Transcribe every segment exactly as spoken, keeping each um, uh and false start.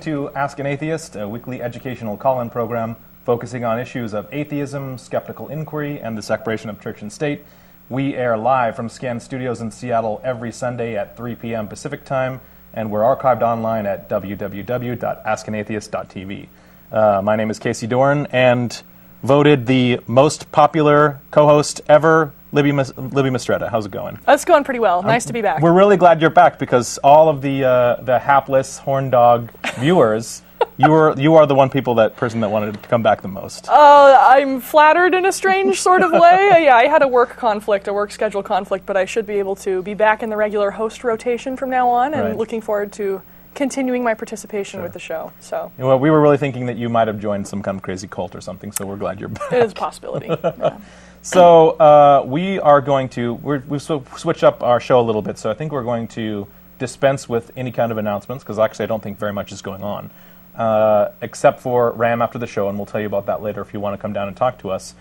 to Ask an Atheist, a weekly educational call-in program focusing on issues of atheism, skeptical inquiry, and the separation of church and state. We air live from Scan Studios in Seattle every Sunday at three p.m. Pacific Time, and we're archived online at w w w dot ask an atheist dot t v. Uh, my name is Casey Dorn, and voted the most popular co-host ever, Libby, Mas- Libby Mistretta. How's it going? It's going pretty well. Nice um, to be back. We're really glad you're back because all of the uh, the hapless horn dog viewers, you were you are the one people that person that wanted to come back the most. Uh, I'm flattered in a strange sort of way. Uh, yeah, I had a work conflict, a work schedule conflict, but I should be able to be back in the regular host rotation from now on, and right. looking forward to continuing my participation sure. with the show. So, well, we were really thinking that you might have joined some kind of crazy cult or something, so we're glad you're back. It is a possibility. Yeah. So uh, we are going to we're, we've sw- switched up our show a little bit. So I think we're going to dispense with any kind of announcements because actually I don't think very much is going on, uh, except for Ram after the show, and we'll tell you about that later if you want to come down and talk to us.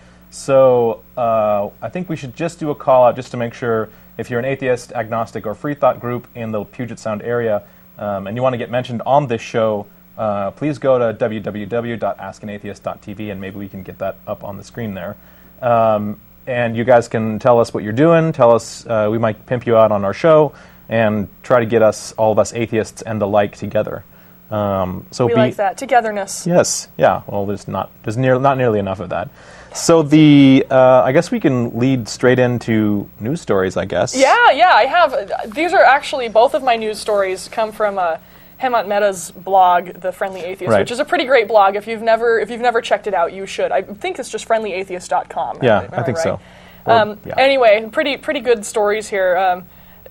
So uh, I think we should just do a call out just to make sure if you're an atheist, agnostic, or free thought group in the Puget Sound area. Um, and you want to get mentioned on this show, uh, please go to w w w dot ask an atheist dot t v, and maybe we can get that up on the screen there. Um, and you guys can tell us what you're doing, tell us, uh, we might pimp you out on our show, and try to get us, all of us atheists and the like, together. Um, so we be, like that, togetherness. Yes, yeah, well, there's not there's near, not nearly enough of that. So the, uh, I guess we can lead straight into news stories, I guess. Yeah, yeah, I have. These are actually, both of my news stories come from uh, Hemant Mehta's blog, The Friendly Atheist, right. which is a pretty great blog. If you've never if you've never checked it out, you should. I think it's just friendly atheist dot com. Yeah, am I, I think right? so. Or, Um, yeah. Anyway, pretty pretty good stories here. Um,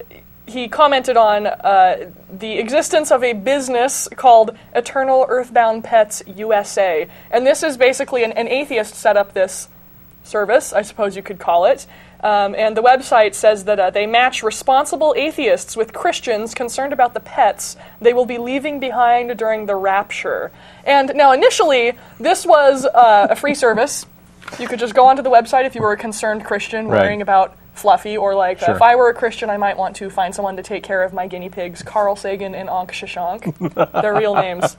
he commented on uh, the existence of a business called Eternal Earthbound Pets U S A. And this is basically an, an atheist set up this service, I suppose you could call it. Um, and the website says that uh, they match responsible atheists with Christians concerned about the pets they will be leaving behind during the rapture. And now initially, this was uh, a free service. You could just go onto the website if you were a concerned Christian worrying right. about Fluffy, or like, sure. uh, if I were a Christian, I might want to find someone to take care of my guinea pigs, Carl Sagan and Ankh Shashank. Their real names.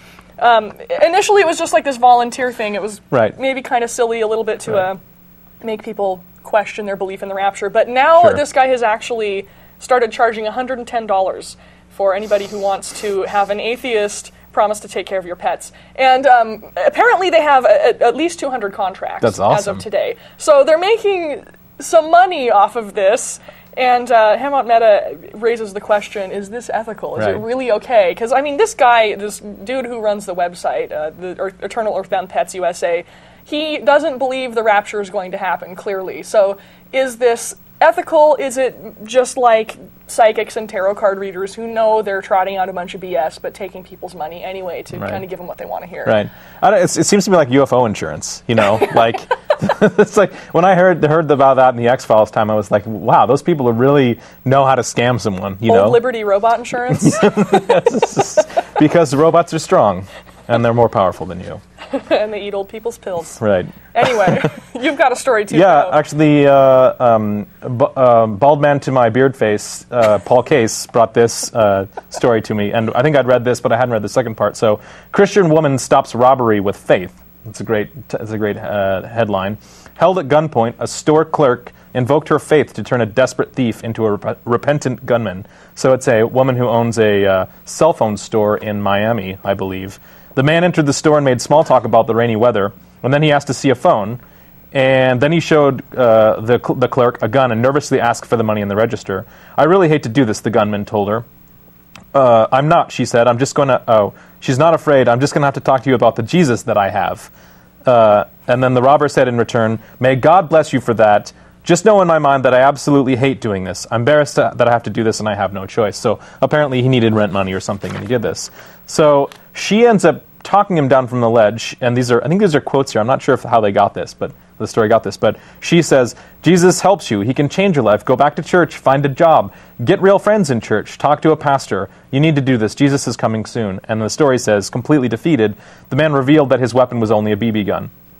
Um, initially, it was just like this volunteer thing. It was right. maybe kind of silly a little bit to right. uh, make people question their belief in the rapture. But now sure. this guy has actually started charging one hundred ten dollars for anybody who wants to have an atheist promise to take care of your pets. And um, apparently they have a, a, at least two hundred contracts That's awesome. as of today. So they're making some money off of this. And uh, Hemant Mehta raises the question, is this ethical? Is right. it really okay? Because, I mean, this guy, this dude who runs the website, uh, the Earth, Eternal Earthbound Pets U S A, he doesn't believe the rapture is going to happen, clearly. So is this ethical? Is it just like psychics and tarot card readers who know they're trotting out a bunch of B S but taking people's money anyway to right. kind of give them what they want to hear? Right. I don't, it's, it seems to me like U F O insurance, you know? like, it's like, when I heard heard about that in the X-Files time, I was like, wow, those people really know how to scam someone, you Old know? Liberty robot insurance? Because the robots are strong, and they're more powerful than you. And they eat old people's pills. Right. Anyway, you've got a story too. Yeah, though. actually, uh, um, b- uh, bald man to my beard face, uh, Paul Case, brought this uh, story to me, and I think I'd read this, but I hadn't read the second part. So, Christian woman stops robbery with faith. It's a great, it's a great uh, headline. Held at gunpoint, a store clerk invoked her faith to turn a desperate thief into a rep- repentant gunman. So it's a woman who owns a uh, cell phone store in Miami, I believe. The man entered the store and made small talk about the rainy weather, and then he asked to see a phone, and then he showed uh, the, cl- the clerk a gun and nervously asked for the money in the register. I really hate to do this, the gunman told her. Uh, I'm not, she said. I'm just going to, oh, she's not afraid. I'm just going to have to talk to you about the Jesus that I have. Uh, and then the robber said in return, may God bless you for that. Just know in my mind that I absolutely hate doing this. I'm embarrassed to, that I have to do this and I have no choice. So apparently he needed rent money or something and he did this. So she ends up talking him down from the ledge, and these are, I think these are quotes here. I'm not sure if, how they got this, but the story got this. But she says, Jesus helps you. He can change your life. Go back to church. Find a job. Get real friends in church. Talk to a pastor. You need to do this. Jesus is coming soon. And the story says, completely defeated, the man revealed that his weapon was only a B B gun.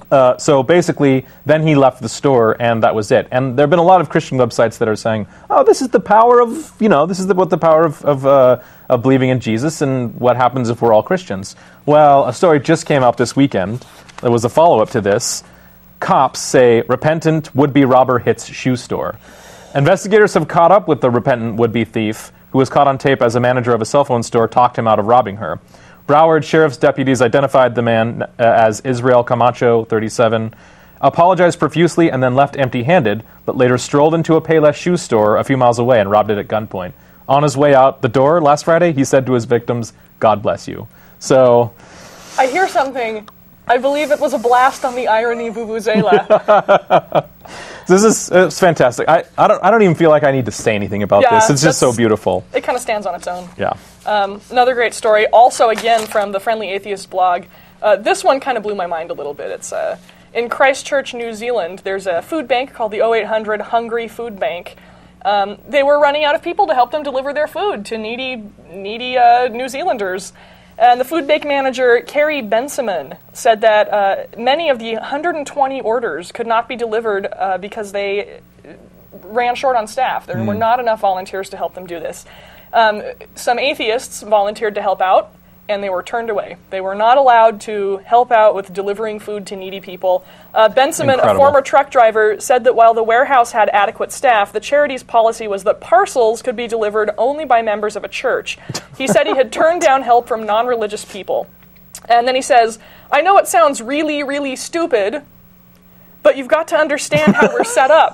Uh, so basically, then he left the store, and that was it. And there have been a lot of Christian websites that are saying, "Oh, this is the power of, you know, this is the, what the power of of, uh, of believing in Jesus, and what happens if we're all Christians." Well, a story just came out this weekend. There was a follow-up to this. Cops say repentant would-be robber hits shoe store. Investigators have caught up with the repentant would-be thief, who was caught on tape as a manager of a cell phone store talked him out of robbing her. Broward Sheriff's deputies identified the man uh, as Israel Camacho, thirty-seven, apologized profusely, and then left empty-handed, but later strolled into a Payless shoe store a few miles away and robbed it at gunpoint. On his way out the door last Friday, he said to his victims, "God bless you." So, I hear something. I believe it was a blast on the irony vuvuzela. This is it's fantastic. I, I don't I don't even feel like I need to say anything about Yeah, this. It's just so beautiful. It kind of stands on its own. Yeah. Um, another great story, also again from the Friendly Atheist blog. Uh, this one kind of blew my mind a little bit. It's uh, in Christchurch, New Zealand. There's a food bank called the oh eight hundred Hungry Food Bank. Um, they were running out of people to help them deliver their food to needy, needy uh, New Zealanders. And the food bank manager, Carrie Bensiman, said that uh, many of the one hundred twenty orders could not be delivered uh, because they ran short on staff. There mm. were not enough volunteers to help them do this. Um, some atheists volunteered to help out, and they were turned away. They were not allowed to help out with delivering food to needy people. Uh, Bensiman, Incredible. a former truck driver, said that while the warehouse had adequate staff, the charity's policy was that parcels could be delivered only by members of a church. He said he had turned down help from non-religious people. And then he says, "I know it sounds really, really stupid, but you've got to understand how we're set up."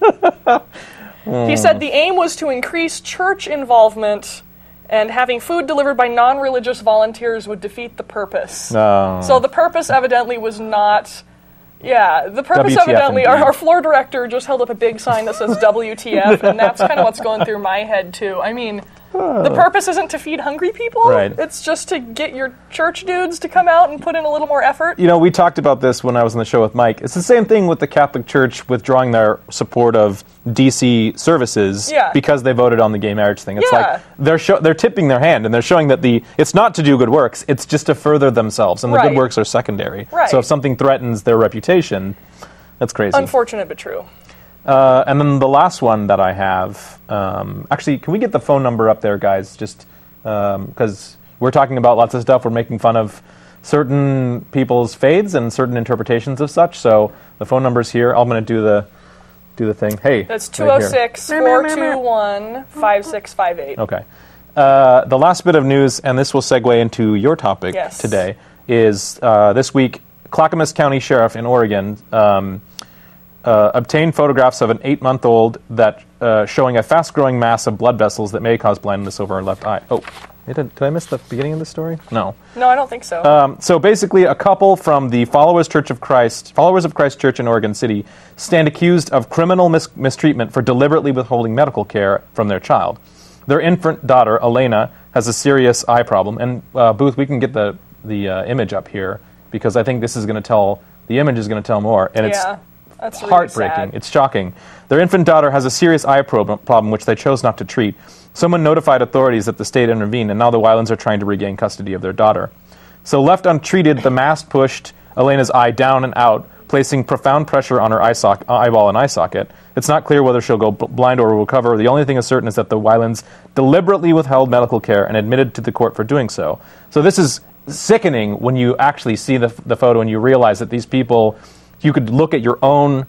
mm. He said the aim was to increase church involvement, and having food delivered by non-religious volunteers would defeat the purpose. Oh. So the purpose evidently was not... Yeah, the purpose W T F evidently... Our, indeed. our floor director just held up a big sign that says W T F, and that's kind of what's going through my head, too. I mean, the purpose isn't to feed hungry people. Right. It's just to get your church dudes to come out and put in a little more effort. You know, we talked about this when I was on the show with Mike. It's the same thing with the Catholic Church withdrawing their support of D C services Yeah. because they voted on the gay marriage thing. It's Yeah. like they're show- they're tipping their hand, and they're showing that the it's not to do good works, it's just to further themselves, and the Right. good works are secondary. Right. So if something threatens their reputation, that's crazy. Unfortunate, but true. Uh, and then the last one that I have, um, actually, can we get the phone number up there, guys? Just because um, we're talking about lots of stuff. We're making fun of certain people's faiths and certain interpretations of such. So the phone number's here. I'm going to do the do the thing. Hey, That's two oh six, four two one, five six five eight. Okay. Uh, the last bit of news, and this will segue into your topic Yes. today, is uh, this week, Clackamas County Sheriff in Oregon um, uh, obtained photographs of an eight-month-old that uh, showing a fast-growing mass of blood vessels that may cause blindness over her left eye. Oh, did, did I miss the beginning of the story? No. No, I don't think so. Um, so basically, a couple from the Followers Church of Christ, Followers of Christ Church in Oregon City, stand accused of criminal mis- mistreatment for deliberately withholding medical care from their child. Their infant daughter, Elena, has a serious eye problem. And uh, Booth, we can get the the uh, image up here because I think this is going to tell. The image is going to tell more, and yeah, it's that's really heartbreaking. sad. It's shocking. Their infant daughter has a serious eye problem, problem which they chose not to treat. Someone notified authorities that the state intervened, and now the Weilands are trying to regain custody of their daughter. So left untreated, the mass pushed Elena's eye down and out, placing profound pressure on her eye sock, eyeball and eye socket. It's not clear whether she'll go b- blind or recover. The only thing is certain is that the Weilands deliberately withheld medical care and admitted to the court for doing so. So this is sickening when you actually see the, the photo and you realize that these people, you could look at your own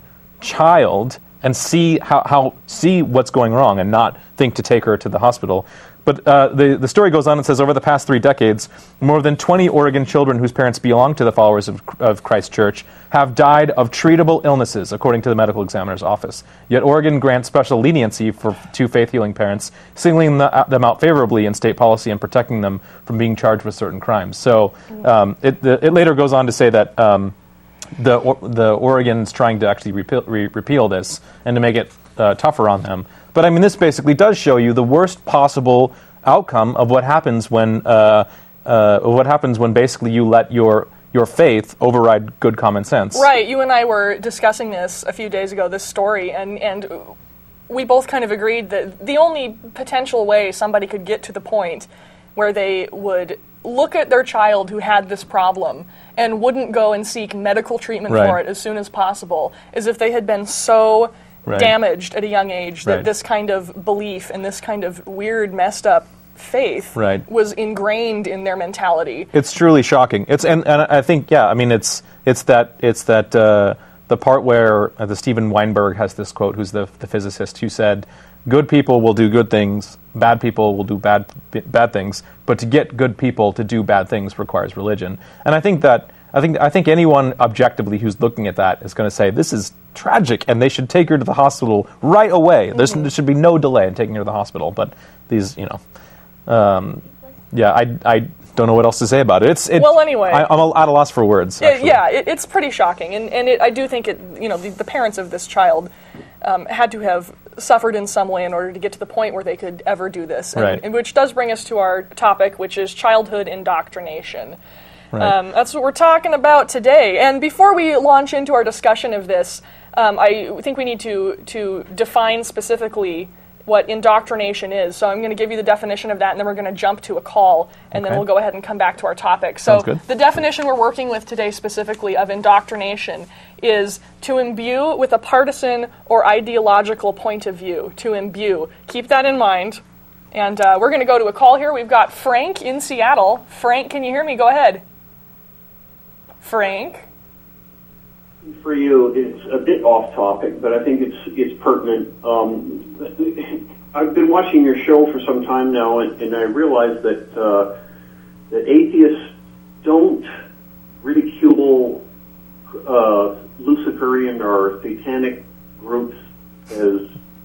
child and see how, how see what's going wrong and not think to take her to the hospital. But uh, the, the story goes on and says, over the past three decades, more than twenty Oregon children whose parents belong to the Followers of, of Christ Church have died of treatable illnesses, according to the medical examiner's office. Yet Oregon grants special leniency for to faith-healing parents, singling the, uh, them out favorably in state policy and protecting them from being charged with certain crimes. So um, it, the, it later goes on to say that um, the, or, the Oregon's trying to actually repeal, re- repeal this and to make it uh, tougher on them. But I mean, this basically does show you the worst possible outcome of what happens when uh, uh, what happens when basically you let your your faith override good common sense. Right. You and I were discussing this a few days ago, this story, and, and we both kind of agreed that the only potential way somebody could get to the point where they would look at their child who had this problem and wouldn't go and seek medical treatment Right. for it as soon as possible, as if they had been so Right. damaged at a young age that Right. this kind of belief and this kind of weird, messed up faith Right. was ingrained in their mentality. It's truly shocking. It's and, and I think yeah. I mean, it's it's that it's that uh, the part where uh, the Steven Weinberg has this quote, who's the the physicist, who said, "Good people will do good things. Bad people will do bad bad things. But to get good people to do bad things requires religion." And I think that I think I think anyone objectively who's looking at that is going to say this is tragic, and they should take her to the hospital right away. There's, there should be no delay in taking her to the hospital. But these, you know, um, yeah, I, I don't know what else to say about it. It's it, Well, anyway. I, I'm at a loss for words. Yeah, actually. yeah, it, it's pretty shocking, and and it, I do think it. You know, the, the parents of this child um, had to have suffered in some way in order to get to the point where they could ever do this, and, Right. and which does bring us to our topic, which is childhood indoctrination. Right. Um, that's what we're talking about today. And before we launch into our discussion of this, um, I think we need to to define specifically what indoctrination is. So I'm going to give you the definition of that, and then we're going to jump to a call, and then Okay. we'll go ahead and come back to our topic. So Sounds good. the definition we're working with today specifically of indoctrination is to imbue with a partisan or ideological point of view. To imbue. Keep that in mind. And uh, we're going to go to a call here. We've got Frank in Seattle. Frank, can you hear me? Go ahead. Frank? For you, it's a bit off topic, but I think it's it's pertinent. Um, I've been watching your show for some time now, and, and I realize that uh, that atheists don't ridicule uh, Luciferian or satanic groups as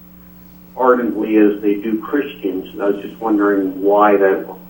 ardently as they do Christians. And I was just wondering why that was.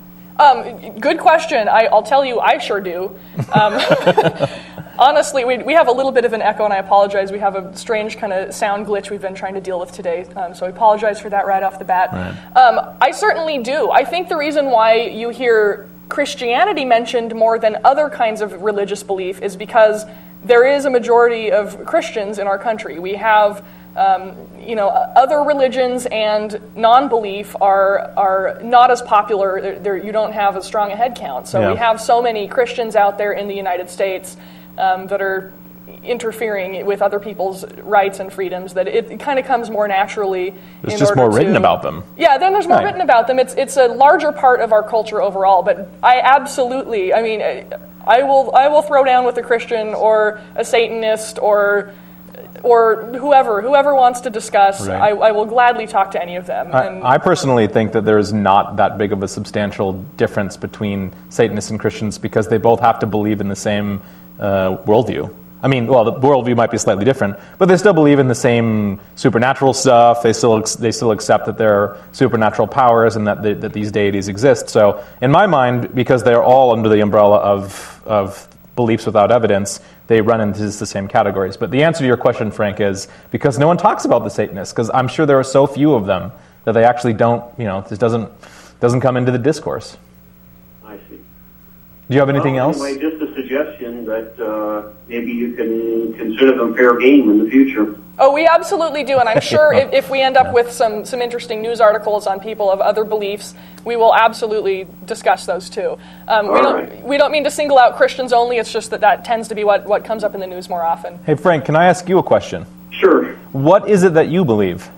Um, good question. I, I'll tell you, I sure do. Um, honestly, we, we have a little bit of an echo, and I apologize. We have a strange kind of sound glitch we've been trying to deal with today, um, so I apologize for that right off the bat. Right. Um, I certainly do. I think the reason why you hear Christianity mentioned more than other kinds of religious belief is because there is a majority of Christians in our country. We have Um, you know, other religions and non-belief are are not as popular. They're, they're, you don't have as strong a head count. So Yeah. we have so many Christians out there in the United States um, that are interfering with other people's rights and freedoms that it, it kind of comes more naturally. There's in just order more written to- about them. Yeah, then there's more Right. written about them. It's it's a larger part of our culture overall. But I absolutely, I mean, I, I will I will throw down with a Christian or a Satanist or. Or whoever, whoever wants to discuss, Right. I, I will gladly talk to any of them. And I, I personally think that there is not that big of a substantial difference between Satanists and Christians because they both have to believe in the same uh, worldview. I mean, well, the worldview might be slightly different, but they still believe in the same supernatural stuff. They still they still accept that there are supernatural powers and that the, that these deities exist. So, in my mind, because they are all under the umbrella of of beliefs without evidence, they run into the same categories. But the answer to your question, Frank, is because no one talks about the Satanists, because I'm sure there are so few of them that they actually don't, you know, this doesn't doesn't come into the discourse. I see. Do you have anything well, else? Anyway, just a suggestion that uh, maybe you can consider them fair game in the future. oh, we absolutely do, and I'm sure if, if we end up with some some interesting news articles on people of other beliefs, we will absolutely discuss those too. Um, we All don't right. we don't mean to single out Christians only. It's just that that tends to be what, what comes up in the news more often. Hey, Frank, can I ask you a question? Sure. What is it that you believe?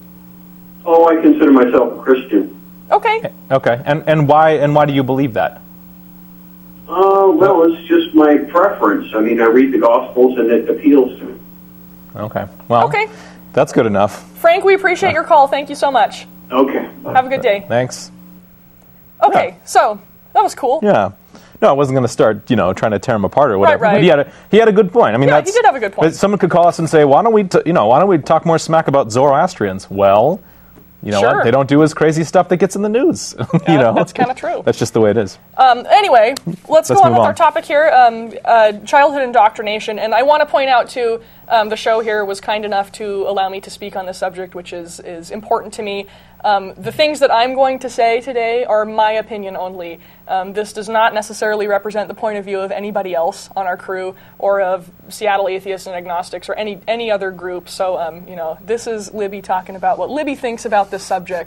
Oh, I consider myself a Christian. Okay. Okay, and and why and why do you believe that? Uh, well, it's just my preference. I mean, I read the Gospels and it appeals to me. Okay, well, Okay. that's good enough. Frank, we appreciate your call. Thank you so much. Okay. Have a good day. Thanks. Okay, Yeah. so that was cool. Yeah. No, I wasn't going to start, you know, trying to tear him apart or whatever. right. But he had a he had a good point. I mean, Yeah, that's, he did have a good point. but someone could call us and say, "Why don't we, t- you know, why don't we talk more smack about Zoroastrians?" Well, you know Sure. what? They don't do as crazy stuff that gets in the news. you Yeah, know, that's kinda true. That's just the way it is. Um, anyway, let's, Let's go on move with on. our topic here, um, uh, childhood indoctrination. And I want to point out, too, um, the show here was kind enough to allow me to speak on this subject, which is, is important to me. Um, the things that I'm going to say today are my opinion only. Um, this does not necessarily represent the point of view of anybody else on our crew or of Seattle Atheists and Agnostics or any any other group. So, um, you know, this is Libby talking about what Libby thinks about this subject,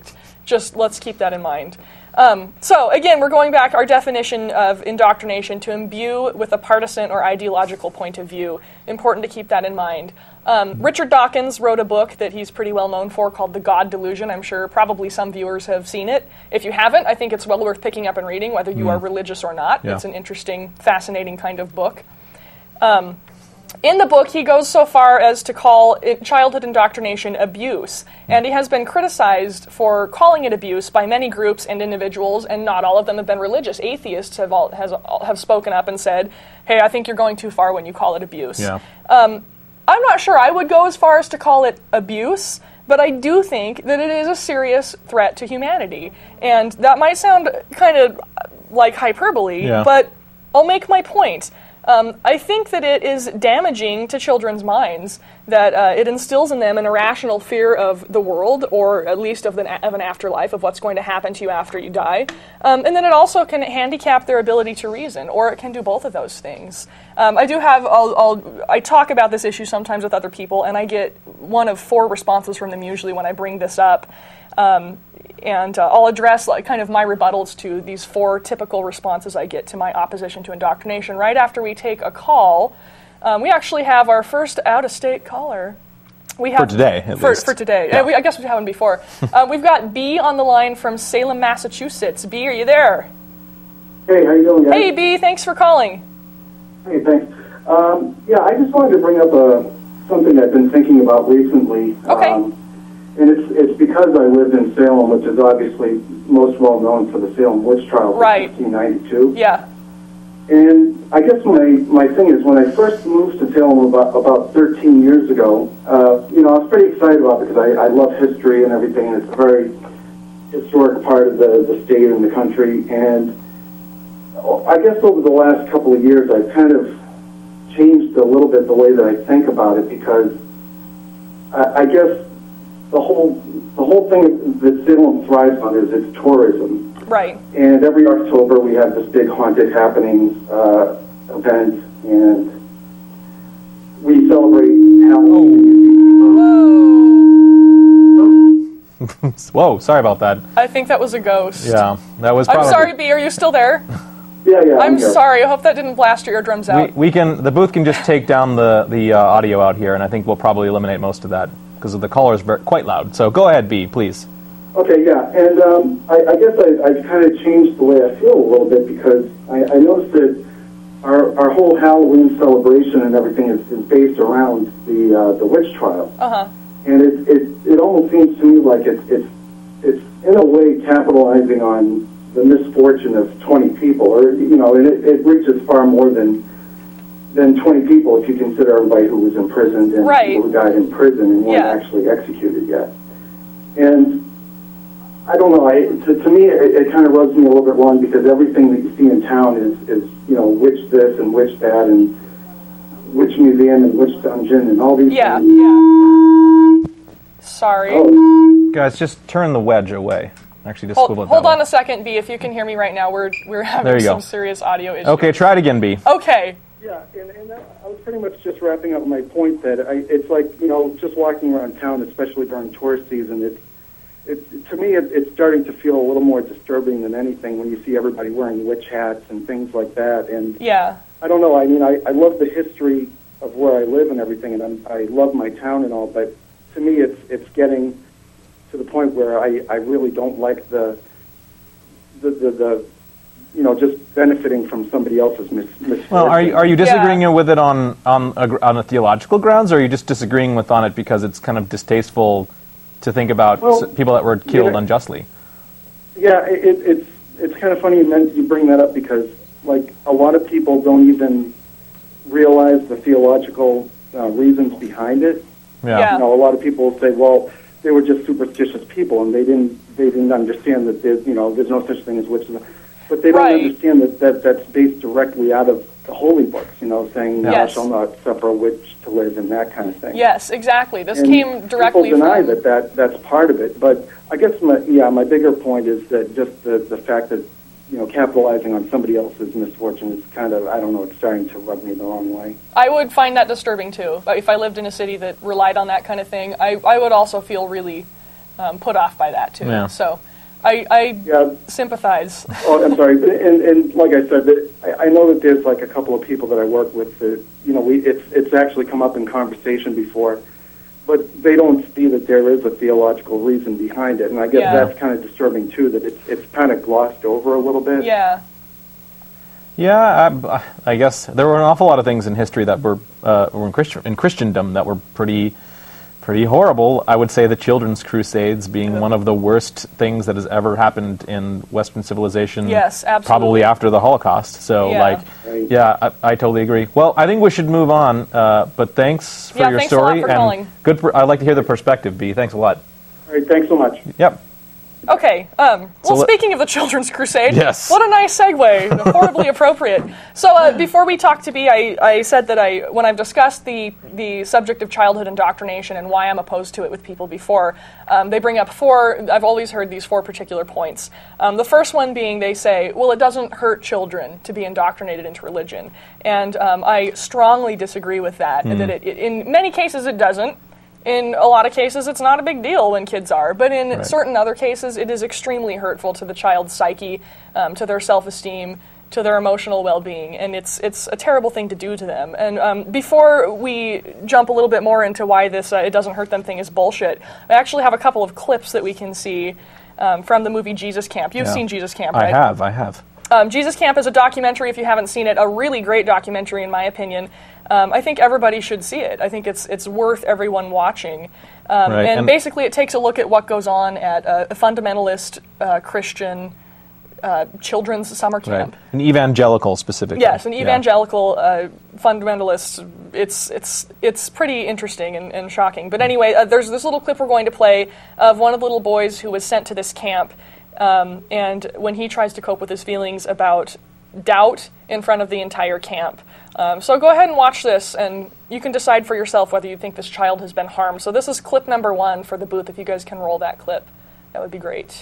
just let's keep that in mind. Um, so, again, we're going back our definition of indoctrination to imbue with a partisan or ideological point of view. Important to keep that in mind. Um, Richard Dawkins wrote a book that he's pretty well known for called The God Delusion. I'm sure probably some viewers have seen it. If you haven't, I think it's well worth picking up and reading, whether you mm. are religious or not. Yeah. It's an interesting, fascinating kind of book. Um, In the book, he goes so far as to call it childhood indoctrination abuse, and he has been criticized for calling it abuse by many groups and individuals, and not all of them have been religious. Atheists have all, has, have spoken up and said, hey, I think you're going too far when you call it abuse. Yeah. Um, I'm not sure I would go as far as to call it abuse, but I do think that it is a serious threat to humanity. And that might sound kind of like hyperbole, yeah. but I'll make my point. Um, I think that it is damaging to children's minds, that uh, it instills in them an irrational fear of the world, or at least of, the, of an afterlife, of what's going to happen to you after you die. Um, and then it also can handicap their ability to reason, or it can do both of those things. Um, I do have, I'll, I'll, I talk about this issue sometimes with other people, and I get one of four responses from them usually when I bring this up. Um, And uh, I'll address like kind of my rebuttals to these four typical responses I get to my opposition to indoctrination right after we take a call. Um, we actually have our first out-of-state caller. We have, for today, at for, least. For today. Yeah. Uh, we, I guess we've had one before. uh, we've got B on the line from Salem, Massachusetts. B, are you there? Hey, how you doing, guys? Hey, B, thanks for calling. Hey, thanks. Um, yeah, I just wanted to bring up a, something I've been thinking about recently. Okay. Um, And it's it's because I lived in Salem, which is obviously most well known for the Salem witch trials Right. of fifteen ninety-two. Yeah. And I guess my, my thing is, when I first moved to Salem about, about thirteen years ago, uh, you know, I was pretty excited about it because I, I love history and everything, and it's a very historic part of the, the state and the country. And I guess over the last couple of years, I've kind of changed a little bit the way that I think about it, because I, I guess the whole the whole thing that Salem thrives on is its tourism. Right. And every October we have this big haunted happenings uh, event, and we celebrate Halloween. Whoa, sorry about that. I think that was a ghost. Yeah, that was I'm probably... sorry, B, are you still there? Yeah, yeah. I'm here. sorry. I hope that didn't blast your eardrums out. We, we can, the booth can just take down the, the uh, audio out here, and I think we'll probably eliminate most of that, because the caller is very, quite loud. So go ahead, B, please. Okay, yeah, and um, I, I guess I, I've kind of changed the way I feel a little bit, because I, I noticed that our our whole Halloween celebration and everything is, is based around the uh, the witch trial. Uh-huh. And it, it it almost seems to me like it's it's it's in a way capitalizing on the misfortune of twenty people, or you know, and it, it reaches far more than than twenty people if you consider everybody who was imprisoned and right. people who died in prison and weren't yeah. actually executed yet. And I don't know. I, to, to me, it, it kind of rubs me a little bit wrong, because everything that you see in town is, is you know, witch this and witch that and witch museum and witch dungeon and all these yeah. things. Yeah. Sorry. Oh. Guys, just turn the wedge away. Actually, just hold swivel it hold that on way. a second, B. If you can hear me right now, we're we're having There you some go. serious audio issues. Okay, try it again, B. Okay. Yeah, and, and that, I was pretty much just wrapping up my point that I, it's like, you know, just walking around town, especially during tourist season, it's It, to me, it, it's starting to feel a little more disturbing than anything when you see everybody wearing witch hats and things like that. And yeah, I don't know. I mean, I, I love the history of where I live and everything, and I'm, I love my town and all. But to me, it's it's getting to the point where I, I really don't like the the, the the you know, just benefiting from somebody else's mis- misfortune. Well, are you, are you disagreeing Yeah. with it on on a, gr- on a theological grounds, or are you just disagreeing with on it because it's kind of distasteful to think about Well, s- people that were killed yeah. unjustly? Yeah, it, it, it's it's kind of funny you, meant, you bring that up, because like a lot of people don't even realize the theological uh, reasons behind it. Yeah. Yeah. You know, a lot of people say, well, they were just superstitious people, and they didn't they didn't understand that there's you know there's no such thing as witches, but they don't Right. understand that, that that's based directly out of the holy books. You know, saying thou Yes. shalt not suffer a witch to live, and that kind of thing. Yes, exactly. This And came directly people deny from... that, that that's part of it, but I guess my yeah my bigger point is that just the the fact that you know capitalizing on somebody else's misfortune is kind of, I don't know, it's starting to rub me the wrong way. I would find that disturbing too. If I lived in a city that relied on that kind of thing, I, I would also feel really um, put off by that too. Yeah. So, I, I Yeah. sympathize. Oh, I'm sorry, and, and like I said, that I, I know that there's like a couple of people that I work with that, you know, we it's it's actually come up in conversation before, but they don't see that there is a theological reason behind it, and I guess Yeah. that's kind of disturbing too, that it's it's kind of glossed over a little bit. Yeah. Yeah, I, I guess there were an awful lot of things in history that were, uh, were in, Christian, in Christendom that were pretty, pretty horrible. I would say the Children's Crusades being Yeah. one of the worst things that has ever happened in Western civilization. Yes, absolutely. Probably after the Holocaust. So, Yeah. like, Right. yeah, I, I totally agree. Well, I think we should move on. Uh, but thanks for Yeah, your thanks a lot story for and calling. good. Per- I'd like to hear the perspective, B. Thanks a lot. All right, thanks so much. Yep. Okay, um, well, let- speaking of the Children's Crusade, Yes. what a nice segue, horribly appropriate. So uh, before we talk to B, I, I said that I, when I've discussed the, the subject of childhood indoctrination and why I'm opposed to it with people before, um, they bring up four, I've always heard these four particular points. Um, the first one being they say, well, it doesn't hurt children to be indoctrinated into religion. And um, I strongly disagree with that, and that it, it, in many cases it doesn't. In a lot of cases, it's not a big deal when kids are, but in Right. certain other cases, it is extremely hurtful to the child's psyche, um, to their self-esteem, to their emotional well-being, and it's it's a terrible thing to do to them. And um, before we jump a little bit more into why this uh, it doesn't hurt them thing is bullshit, I actually have a couple of clips that we can see um, from the movie Jesus Camp. You've Yeah. seen Jesus Camp, I right? have. I have. Um, Jesus Camp is a documentary, if you haven't seen it, a really great documentary in my opinion. Um, I think everybody should see it. I think it's it's worth everyone watching. Um, Right, and, and- basically it takes a look at what goes on at a, a fundamentalist uh, Christian uh, children's summer camp. Right. An evangelical specifically. Yes, an Yeah. evangelical uh, fundamentalist. It's it's it's pretty interesting and, and shocking. But anyway, uh, there's this little clip we're going to play of one of the little boys who was sent to this camp, um, and when he tries to cope with his feelings about doubt in front of the entire camp. Um, so go ahead and watch this, and you can decide for yourself whether you think this child has been harmed. So this is clip number one for the booth. If you guys can roll that clip, that would be great.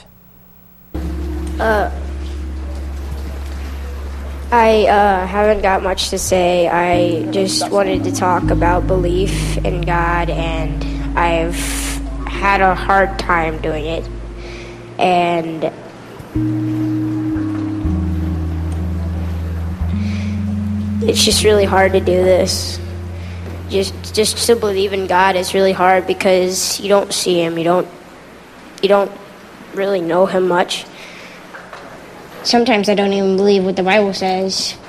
I uh, haven't got much to say. I just wanted to talk about belief in God, and I've had a hard time doing it. And it's just really hard to do this. Just just to believe in God is really hard because you don't see him. You don't you don't really know him much. Sometimes I don't even believe what the Bible says.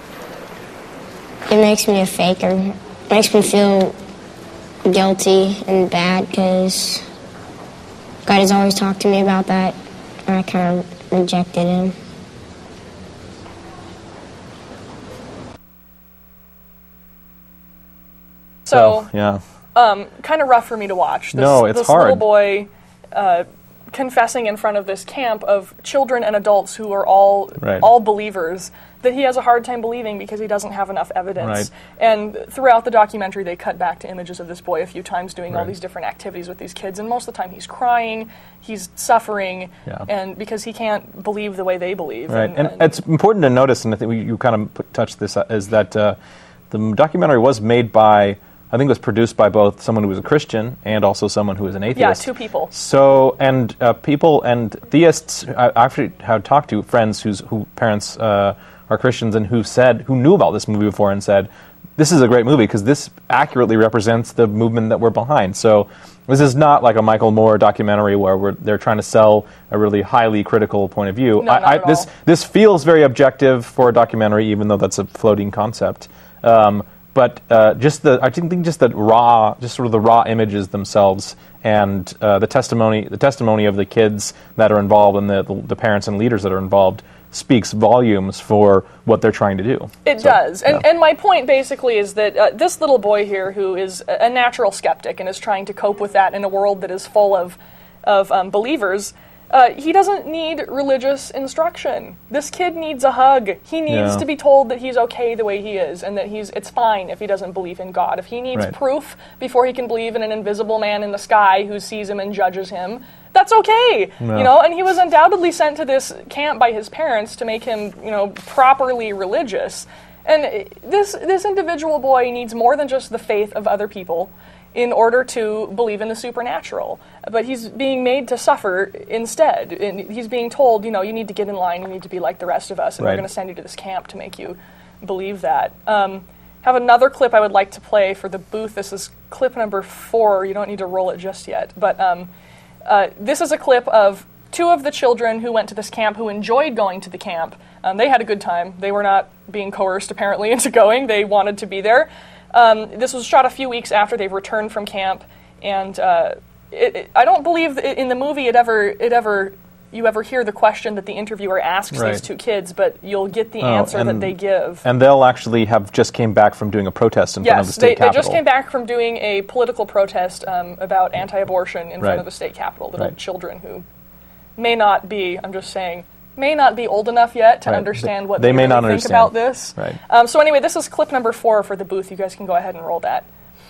It makes me a faker. It makes me feel guilty and bad because God has always talked to me about that, and I kind of rejected him. So, yeah. um, kind of rough for me to watch. This, No, it's this hard. little boy uh, confessing in front of this camp of children and adults who are all Right. all believers that he has a hard time believing because he doesn't have enough evidence. Right. And throughout the documentary, they cut back to images of this boy a few times doing all Right. these different activities with these kids, and most of the time he's crying, he's suffering, Yeah. and because he can't believe the way they believe. Right, and, it's important to notice, and I think we, you kind of put, touched this, uh, is that uh, the documentary was made by, I think it was produced by both someone who was a Christian and also someone who was an yeah, atheist. two people. So, and uh, people and theists, I I actually have talked to friends whose who parents uh, are Christians and who said, who knew about this movie before and said, this is a great movie because this accurately represents the movement that we're behind. So this is not like a Michael Moore documentary where we're, they're trying to sell a really highly critical point of view. No, not I, at this all. this feels very objective for a documentary, even though that's a floating concept. Um, but uh, just the, I think just the raw, just sort of the raw images themselves, and uh, the testimony, the testimony of the kids that are involved and the, the, the parents and leaders that are involved speaks volumes for what they're trying to do. It So, does. And, yeah. and my point basically is that uh, this little boy here who is a a natural skeptic and is trying to cope with that in a world that is full of, of um, believers, uh, he doesn't need religious instruction. This kid needs a hug. He needs Yeah. to be told that he's okay the way he is and that he's it's fine if he doesn't believe in God. If he needs Right. proof before he can believe in an invisible man in the sky who sees him and judges him, that's okay. Yeah. You know, and he was undoubtedly sent to this camp by his parents to make him, you know, properly religious. And this this individual boy needs more than just the faith of other people. in order to believe in the supernatural. But he's being made to suffer instead. And he's being told, you know, you need to get in line, you need to be like the rest of us, and Right. we're going to send you to this camp to make you believe that. Um, have another clip I would like to play for the booth. This is clip number four. You don't need to roll it just yet. But um, uh, this is a clip of two of the children who went to this camp who enjoyed going to the camp. Um, they had a good time. They were not being coerced, apparently, into going. They wanted to be there. Um, this was shot a few weeks after they've returned from camp, and uh, it, it, I don't believe that in the movie it ever, it ever, you ever hear the question that the interviewer asks Right. these two kids, but you'll get the Oh, answer and- that they give. And they'll actually have just came back from doing a protest in front of the Yes, state they, they capitol. just came back from doing a political protest um, about anti-abortion in Right. front of the state capitol. Little Right. children who may not be, I'm just saying, may not be old enough yet to Right. understand what They they, may really not think understand. about this. Right. Um, so anyway, this is clip number four for the booth. You guys can go ahead and roll that.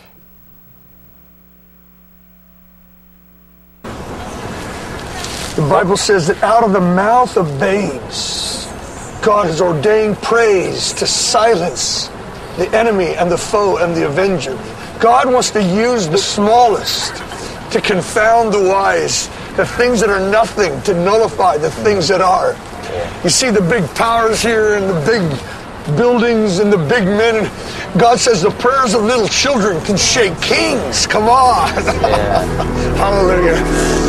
The Bible says that out of the mouth of babes, God has ordained praise to silence the enemy and the foe and the avenger. God wants to use the smallest to confound the wise, the things that are nothing to nullify the things that are. You see the big towers here and the big buildings and the big men. God says the prayers of little children can shake kings. Come on. Hallelujah.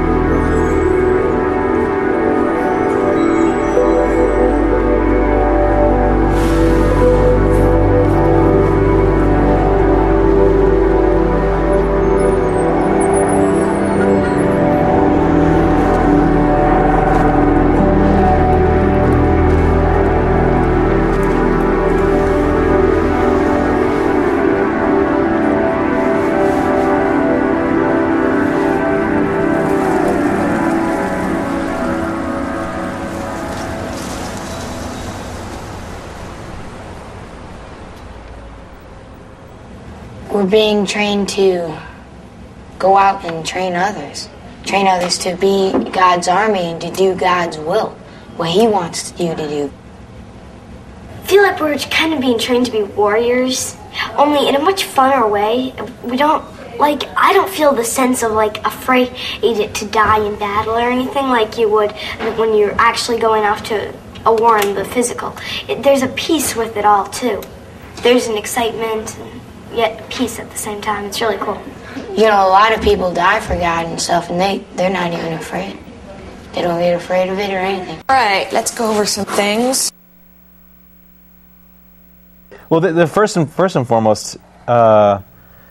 We're being trained to go out and train others. Train others to be God's army and to do God's will, what He wants you to do. I feel like we're kind of being trained to be warriors, only in a much funner way. We don't, like, I don't feel the sense of, like, afraid to die in battle or anything like you would when you're actually going off to a war in the physical. It, there's a peace with it all, too. There's an excitement and yet peace at the same time. It's really cool. You know, a lot of people die for God and stuff, and they, they're not even afraid. They don't get afraid of it or anything. All right, let's go over some things. Well, the, the first and first and foremost, uh,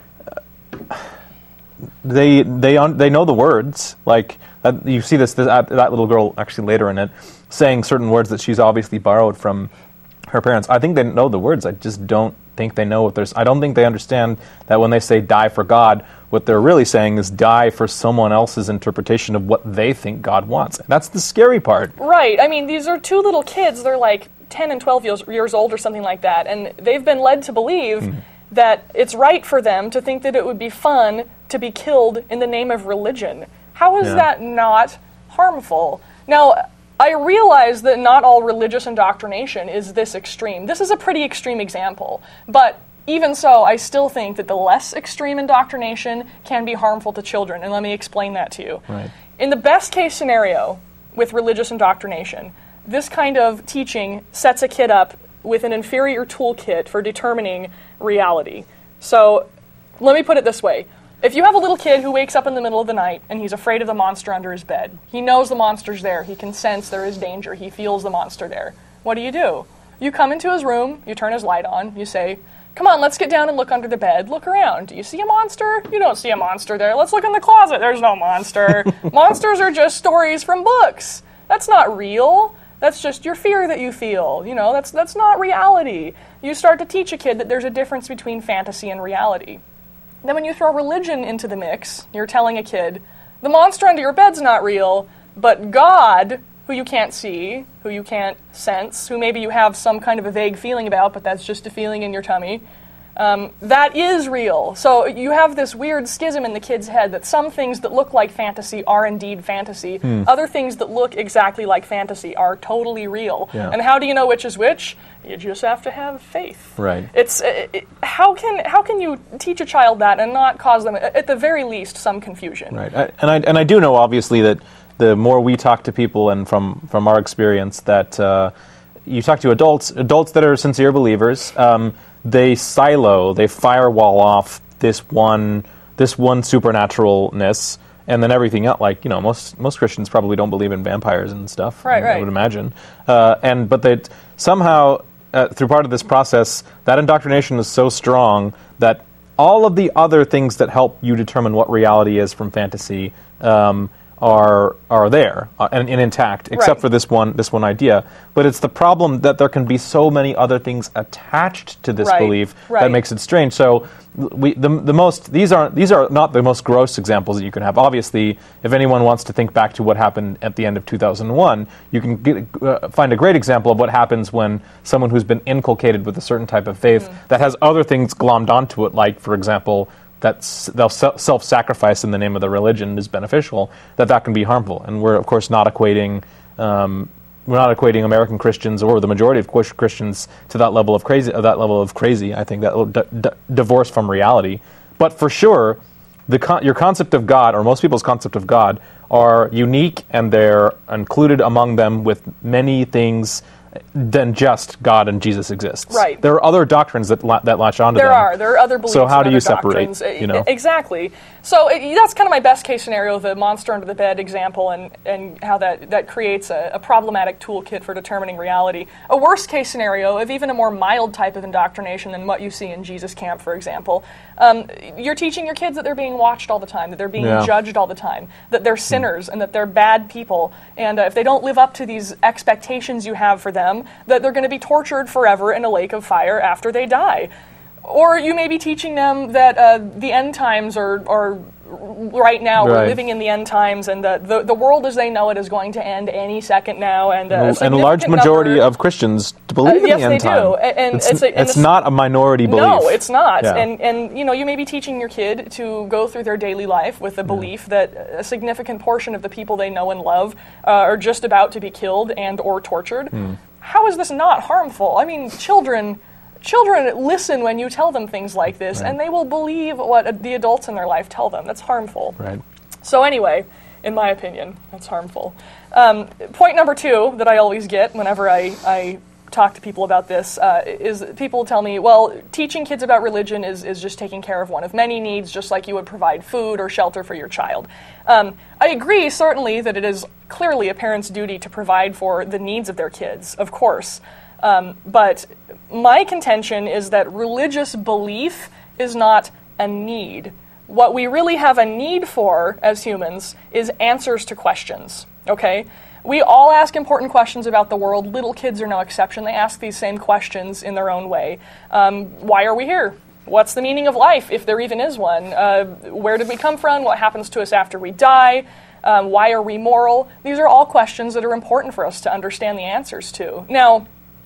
they they un, they know the words. Like uh, you see this, this uh, that little girl actually later in it saying certain words that she's obviously borrowed from her parents. I think they know the words. I just don't think they know what there's. I don't think they understand that when they say "die for God," what they're really saying is die for someone else's interpretation of what they think God wants. That's the scary part. Right. I mean, these are two little kids. They're like ten and twelve years, years old or something like that, and they've been led to believe mm. that it's right for them to think that it would be fun to be killed in the name of religion. How is yeah. that not harmful? Now, I realize that not all religious indoctrination is this extreme. This is a pretty extreme example, but even so, I still think that the less extreme indoctrination can be harmful to children, and let me explain that to you. Right. In the best case scenario with religious indoctrination, this kind of teaching sets a kid up with an inferior toolkit for determining reality. So let me put it this way. If you have a little kid who wakes up in the middle of the night and he's afraid of the monster under his bed, he knows the monster's there, he can sense there is danger, he feels the monster there, what do you do? You come into his room, you turn his light on, you say, come on, let's get down and look under the bed, look around. Do you see a monster? You don't see a monster there. Let's look in the closet. There's no monster. Monsters are just stories from books. That's not real. That's just your fear that you feel. You know, that's that's not reality. You start to teach a kid that there's a difference between fantasy and reality. Then when you throw religion into the mix, you're telling a kid, the monster under your bed's not real, but God, who you can't see, who you can't sense, who maybe you have some kind of a vague feeling about, but that's just a feeling in your tummy, Um, that is real. So you have this weird schism in the kid's head that some things that look like fantasy are indeed fantasy. Hmm. Other things that look exactly like fantasy are totally real. Yeah. And how do you know which is which? You just have to have faith. Right. It's uh, it, how can how can you teach a child that and not cause them, at the very least, some confusion? Right. I, and I and I do know, obviously, that the more we talk to people, and from from our experience, that uh, you talk to adults, adults that are sincere believers, um, they silo, they firewall off this one this one supernaturalness, and then everything else. Like, you know, most most Christians probably don't believe in vampires and stuff. Right. I, Right. I would imagine. Uh, and but they somehow. Uh, through part of this process, that indoctrination is so strong that all of the other things that help you determine what reality is from fantasy um, are are there uh, and, and intact, except Right. for this one this one idea. But it's the problem that there can be so many other things attached to this Right. belief Right. that makes it strange. So we the the most these are these are not the most gross examples that you can have. Obviously, if anyone wants to think back to what happened at the end of two thousand one, you can get, uh, find a great example of what happens when someone who's been inculcated with a certain type of faith Mm. that has other things glommed onto it, like, for example, that s- they'll se- self-sacrifice in the name of the religion is beneficial, that that can be harmful. And we're, of course, not equating um, we're not equating American Christians or the majority of Chris- Christians to that level of crazy. Uh, that level of crazy, I think, that d- d- divorce from reality. But for sure, the con- your concept of God, or most people's concept of God, are unique, and they're included among them with many things than just God and Jesus exists. Right. There are other doctrines that la- that latch onto There them. are. There are other beliefs. So how and do you other separate, doctrines. Uh, you know? Exactly. So uh, that's kind of my best case scenario, the monster under the bed example, and, and how that, that creates a, a problematic toolkit for determining reality. A worst case scenario of even a more mild type of indoctrination than what you see in Jesus Camp, for example. Um, you're teaching your kids that they're being watched all the time, that they're being Yeah. judged all the time, that they're sinners and that they're bad people, and uh, if they don't live up to these expectations you have for them, that they're going to be tortured forever in a lake of fire after they die. Or you may be teaching them that uh, the end times are, are right now, Right. we're living in the end times, and that the, the world as they know it is going to end any second now. And, uh, and a large significant majority number- of Christians believe Uh, in yes, the end they time. do. A- and it's it's a- and it's it's- not a minority belief. No, it's not. Yeah. And and you know, you may be teaching your kid to go through their daily life with the belief that a significant portion of the people they know and love uh, are just about to be killed and or tortured. Hmm. How is this not harmful? I mean, children children listen when you tell them things like this, and they will believe what uh, the adults in their life tell them. That's harmful. Right. So anyway, in my opinion, that's harmful. Um, point number two that I always get whenever I, I talk to people about this uh, is people tell me, well, teaching kids about religion is, is just taking care of one of many needs, just like you would provide food or shelter for your child. Um, I agree, certainly, that it is clearly a parent's duty to provide for the needs of their kids, of course. Um, but my contention is that religious belief is not a need. What we really have a need for as humans is answers to questions, okay? We all ask important questions about the world. Little kids are no exception. They ask these same questions in their own way. Um, why are we here? What's the meaning of life, if there even is one? Uh, where did we come from? What happens to us after we die? Um, why are we moral? These are all questions that are important for us to understand the answers to. Now,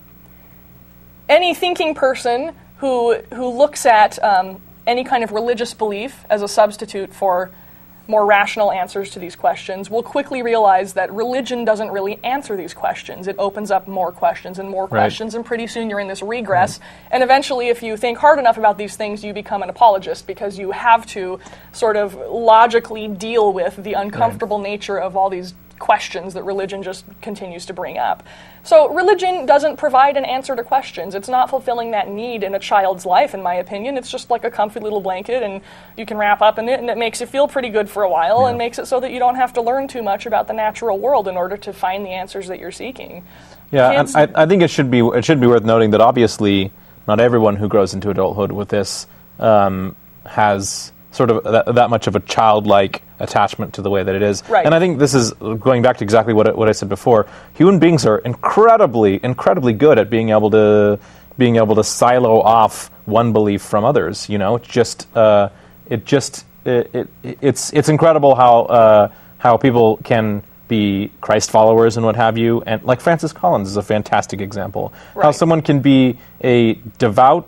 any thinking person who who looks at um, any kind of religious belief as a substitute for more rational answers to these questions will quickly realize that religion doesn't really answer these questions. It opens up more questions and more Right. questions, and pretty soon you're in this regress. And eventually, if you think hard enough about these things, you become an apologist, because you have to sort of logically deal with the uncomfortable nature of all these questions that religion just continues to bring up. So religion doesn't provide an answer to questions. It's not fulfilling that need in a child's life, in my opinion. It's just like a comfy little blanket, and you can wrap up in it, and it makes you feel pretty good for a while, Yeah. and makes it so that you don't have to learn too much about the natural world in order to find the answers that you're seeking. Yeah, and Kids- I, I think it should be it should be worth noting that obviously not everyone who grows into adulthood with this um, has sort of that, that much of a childlike attachment to the way that it is. Right. And I think this is going back to exactly what I, what I said before. Human beings are incredibly, incredibly good at being able to being able to silo off one belief from others. You know, it's just uh, it just it, it it's it's incredible how uh, how people can be Christ followers and what have you, and like Francis Collins is a fantastic example. How Right. someone can be a devout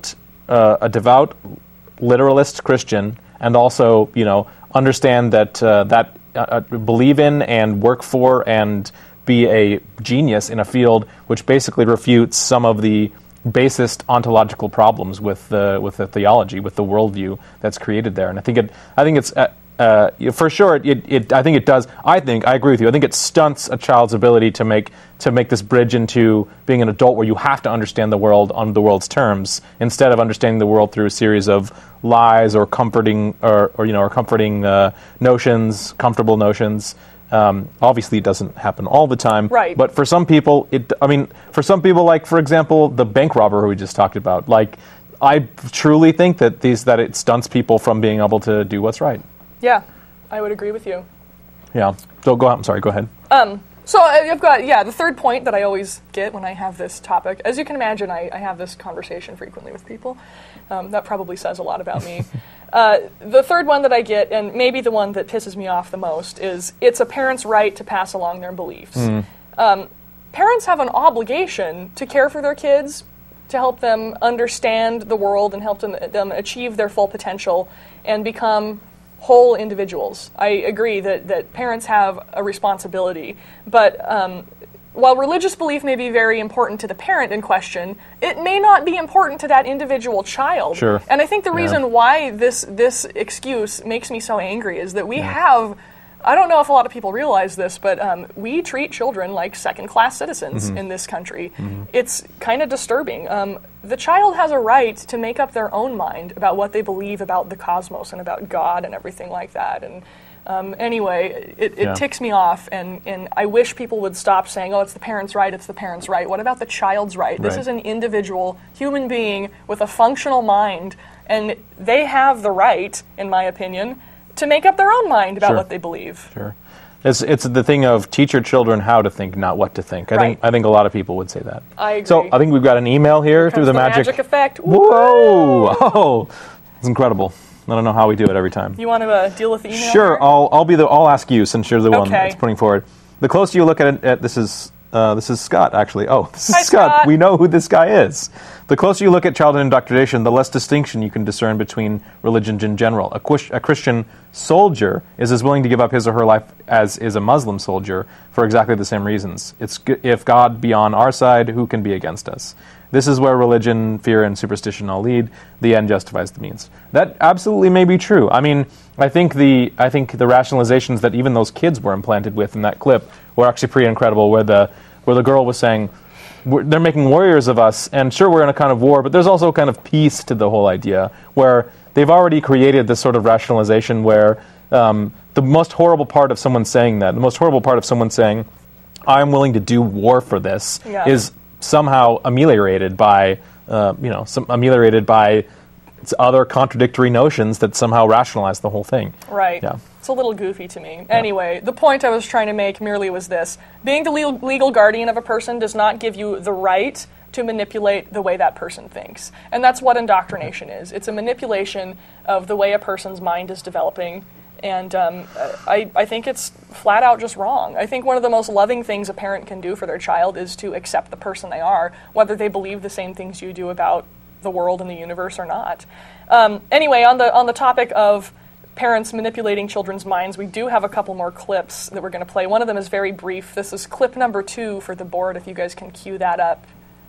uh, a devout literalist Christian and also, you know, understand that uh, that uh, believe in and work for and be a genius in a field which basically refutes some of the basest ontological problems with the with the theology, with the worldview that's created there. And I think it, I think it's uh, uh, for sure. It, it, I think it does. I think I agree with you. I think it stunts a child's ability to make to make this bridge into being an adult, where you have to understand the world on the world's terms instead of understanding the world through a series of lies or comforting or, or you know or comforting uh, notions, comfortable notions. Um, obviously, it doesn't happen all the time. Right. But for some people, it. I mean, for some people, like for example, the bank robber who we just talked about. Like, I truly think that these that it stunts people from being able to do what's right. Yeah, I would agree with you. Yeah. So go. I'm sorry. Go ahead. Um. So I've got yeah the third point that I always get when I have this topic. As you can imagine, I, I have this conversation frequently with people. Um, that probably says a lot about me. Uh, the third one that I get, and maybe the one that pisses me off the most, is it's a parent's right to pass along their beliefs. Mm. Um, parents have an obligation to care for their kids, to help them understand the world and help them, them achieve their full potential and become whole individuals. I agree that, that parents have a responsibility, but um, while religious belief may be very important to the parent in question, it may not be important to that individual child. Sure. And I think the reason yeah. why this this excuse makes me so angry is that we yeah. have, I don't know if a lot of people realize this, but um, we treat children like second-class citizens mm-hmm. in this country. Mm-hmm. It's kind of disturbing. Um, the child has a right to make up their own mind about what they believe about the cosmos and about God and everything like that. And Um, anyway, it, it yeah. ticks me off, and, and I wish people would stop saying, oh, it's the parent's right, it's the parent's right. What about the child's right? This right. is an individual human being with a functional mind, and they have the right, in my opinion, to make up their own mind about sure. what they believe. Sure. It's it's the thing of teach your children how to think, not what to think. I right. think I think a lot of people would say that. I agree. So I think we've got an email here, here through the, the magic... magic effect. Whoa! Oh, it's incredible. I don't know how we do it every time. You want to uh, deal with the email? Sure, here? I'll I'll be the I'll ask you since you're the one okay. that's putting forward. The closer you look at it, at, this is uh, this is Scott actually. Oh, this is Hi, Scott. Scott. We know who this guy is. The closer you look at childhood indoctrination, the less distinction you can discern between religions in general. A, Quis- a Christian soldier is as willing to give up his or her life as is a Muslim soldier for exactly the same reasons. It's g- if God be on our side, who can be against us? This is where religion, fear, and superstition all lead. The end justifies the means. That absolutely may be true. I mean, I think the I think the rationalizations that even those kids were implanted with in that clip were actually pretty incredible. Where the where the girl was saying, we're, they're making warriors of us, and sure, we're in a kind of war, but there's also kind of peace to the whole idea, where they've already created this sort of rationalization where um, the most horrible part of someone saying that, the most horrible part of someone saying, I'm willing to do war for this, yeah. is somehow ameliorated by, uh, you know, some ameliorated by other contradictory notions that somehow rationalize the whole thing. Right. Yeah. It's a little goofy to me. Yeah. Anyway, the point I was trying to make merely was this. Being the legal, legal guardian of a person does not give you the right to manipulate the way that person thinks. And that's what indoctrination is. It's a manipulation of the way a person's mind is developing. And um, I, I think it's flat out just wrong. I think one of the most loving things a parent can do for their child is to accept the person they are, whether they believe the same things you do about the world and the universe or not. Um, anyway, on the on the topic of parents manipulating children's minds, we do have a couple more clips that we're going to play. One of them is very brief. This is clip number two for the board, if you guys can cue that up.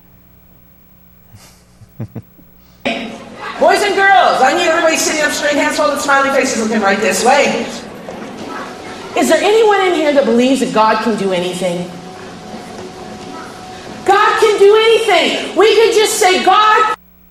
Boys and girls, I need everybody sitting up straight, hands holding smiley faces, looking right this way. Is there anyone in here that believes that God can do anything? God can do anything. We could just say, God.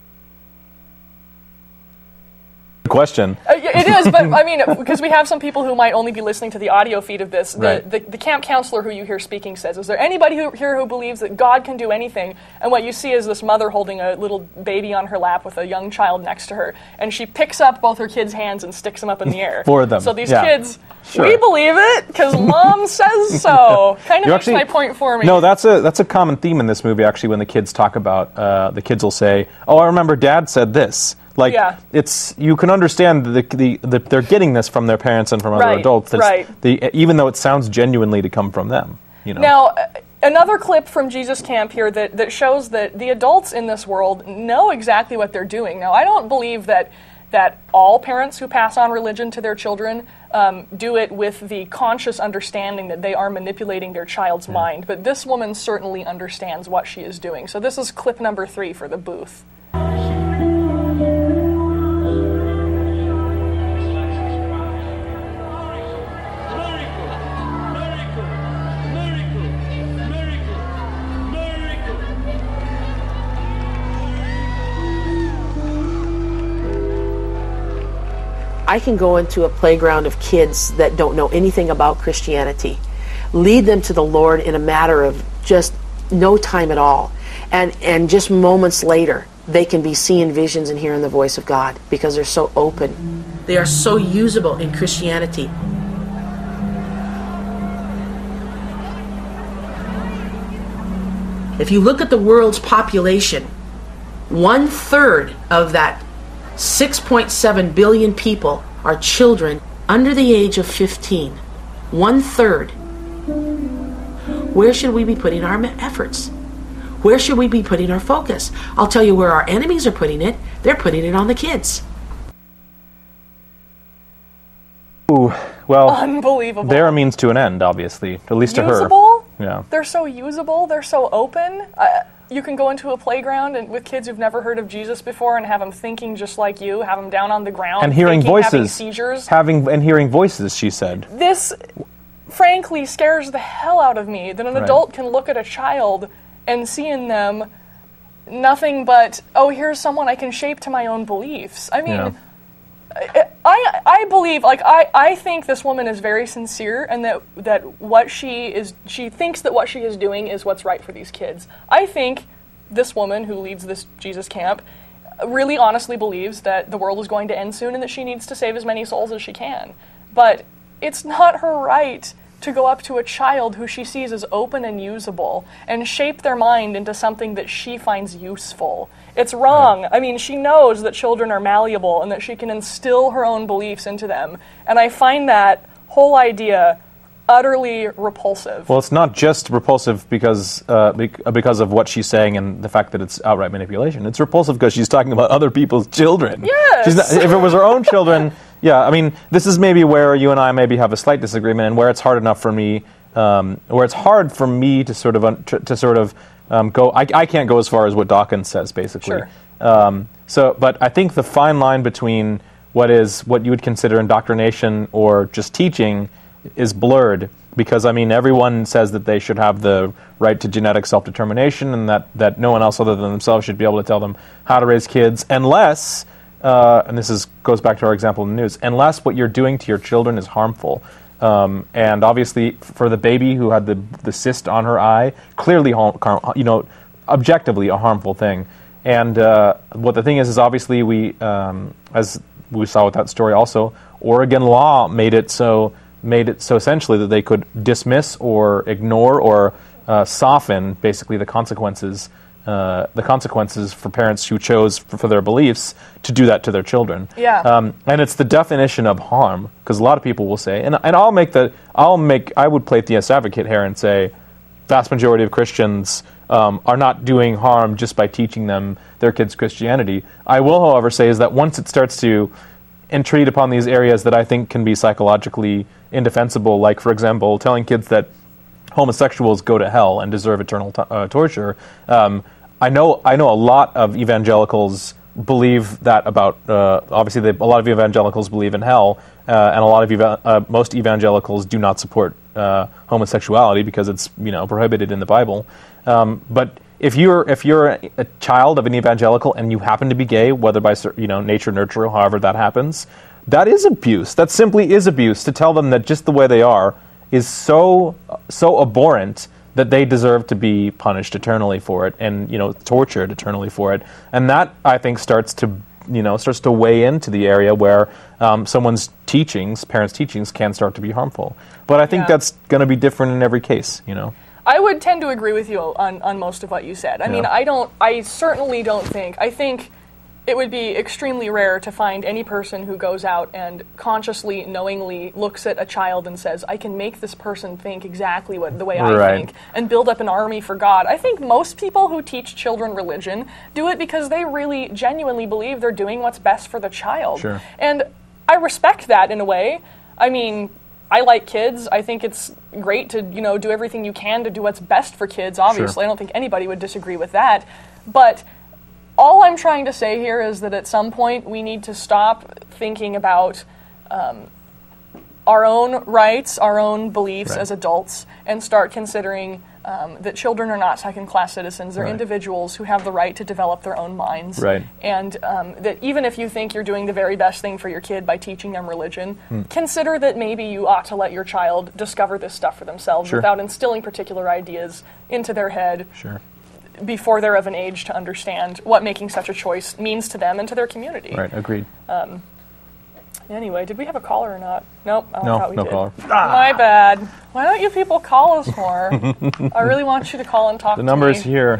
Question. Uh, it is, but I mean, because we have some people who might only be listening to the audio feed of this. The, right. the, the camp counselor who you hear speaking says, is there anybody who, here who believes that God can do anything? And what you see is this mother holding a little baby on her lap with a young child next to her, and she picks up both her kids' hands and sticks them up in the air. For them. So these yeah. kids, sure. we believe it because Mom says so. Kind of You're makes actually, my point for me. No, that's a that's a common theme in this movie, actually, when the kids talk about, uh, the kids will say, oh, I remember Dad said this. Like, yeah. it's, you can understand the, the, the they're getting this from their parents and from other right, adults. Right. The, even though it sounds genuinely to come from them. You know? Now, Another clip from Jesus Camp here that, that shows that the adults in this world know exactly what they're doing. Now, I don't believe that that all parents who pass on religion to their children um, do it with the conscious understanding that they are manipulating their child's yeah. mind. But this woman certainly understands what she is doing. So this is clip number three for the booth. I can go into a playground of kids that don't know anything about Christianity, lead them to the Lord in a matter of just no time at all, and, and just moments later, they can be seeing visions and hearing the voice of God because they're so open. They are so usable in Christianity. If you look at the world's population, one third of that six point seven billion people are children under the age of fifteen. One third. Where should we be putting our efforts? Where should we be putting our focus? I'll tell you where our enemies are putting it. They're putting it on the kids. Ooh, well, unbelievable. They're a means to an end, obviously, at least usable? to her. Usable? Yeah. They're so usable. They're so open. Uh, You can go into a playground and with kids who've never heard of Jesus before and have them thinking just like you, have them down on the ground and hearing thinking, voices, having seizures, having and hearing voices. She said, "This, frankly, scares the hell out of me. That an right. adult can look at a child and see in them nothing but, oh, here's someone I can shape to my own beliefs." I mean. Yeah. I I believe like I, I think this woman is very sincere and that that what she is she thinks that what she is doing is what's right for these kids. I think this woman who leads this Jesus camp really honestly believes that the world is going to end soon and that she needs to save as many souls as she can. But it's not her right to go up to a child who she sees as open and usable and shape their mind into something that she finds useful. It's wrong. Right. I mean, she knows that children are malleable and that she can instill her own beliefs into them. And I find that whole idea utterly repulsive. Well, it's not just repulsive because uh, because of what she's saying and the fact that it's outright manipulation. It's repulsive because she's talking about other people's children. Yes! She's not, if it was her own children, yeah, I mean, this is maybe where you and I maybe have a slight disagreement and where it's hard enough for me, um, where it's hard for me to sort of, un- to, to sort of um, go, I, I can't go as far as what Dawkins says, basically. Sure. Um, so, but I think the fine line between what is what you would consider indoctrination or just teaching is blurred, because I mean everyone says that they should have the right to genetic self-determination and that, that no one else other than themselves should be able to tell them how to raise kids unless, uh, and this is goes back to our example in the news, unless what you're doing to your children is harmful. Um, and obviously for the baby who had the the cyst on her eye, clearly harm, you know, objectively a harmful thing. And uh, what the thing is is obviously we, um, as we saw with that story also, Oregon law made it so made it so essentially that they could dismiss or ignore or uh, soften basically the consequences uh, the consequences for parents who chose for, for their beliefs to do that to their children. Yeah. Um, and it's the definition of harm, because a lot of people will say, and and I'll make the I'll make I would play theist advocate here and say, vast majority of Christians um, are not doing harm just by teaching them their kids Christianity. I will, however, say is that once it starts to entreat upon these areas that I think can be psychologically indefensible, like, for example, telling kids that homosexuals go to hell and deserve eternal t- uh, torture. Um, I know I know a lot of evangelicals believe that about, uh, obviously they, a lot of evangelicals believe in hell, uh, and a lot of eva- uh, most evangelicals do not support uh, homosexuality because it's, you know, prohibited in the Bible. Um, but if you're if you're a, a child of an evangelical and you happen to be gay, whether by, you know, nature, nurture, or however that happens, that is abuse. That simply is abuse to tell them that just the way they are is so so abhorrent that they deserve to be punished eternally for it and, you know, tortured eternally for it. And that, I think, starts to, you know, starts to weigh into the area where um, someone's teachings, parents' teachings, can start to be harmful. But I think Yeah. that's going to be different in every case, you know. I would tend to agree with you on, on most of what you said. I Yeah. mean, I don't, I certainly don't think, I think it would be extremely rare to find any person who goes out and consciously, knowingly looks at a child and says, I can make this person think exactly what the way I Right. think and build up an army for God. I think most people who teach children religion do it because they really genuinely believe they're doing what's best for the child. Sure. And I respect that in a way. I mean, I like kids. I think it's great to, you know, do everything you can to do what's best for kids, obviously. Sure. I don't think anybody would disagree with that. But all I'm trying to say here is that at some point we need to stop thinking about um, our own rights, our own beliefs Right. as adults, and start considering um, that children are not second-class citizens. They're Right. individuals who have the right to develop their own minds. Right. And um, that even if you think you're doing the very best thing for your kid by teaching them religion, Hmm. consider that maybe you ought to let your child discover this stuff for themselves Sure. without instilling particular ideas into their head Sure. before they're of an age to understand what making such a choice means to them and to their community. Right. Agreed. Um, anyway, did we have a caller or not? Nope. I No, thought we no did. caller. My bad. Why don't you people call us more? I really want you to call and talk The to number me. is here.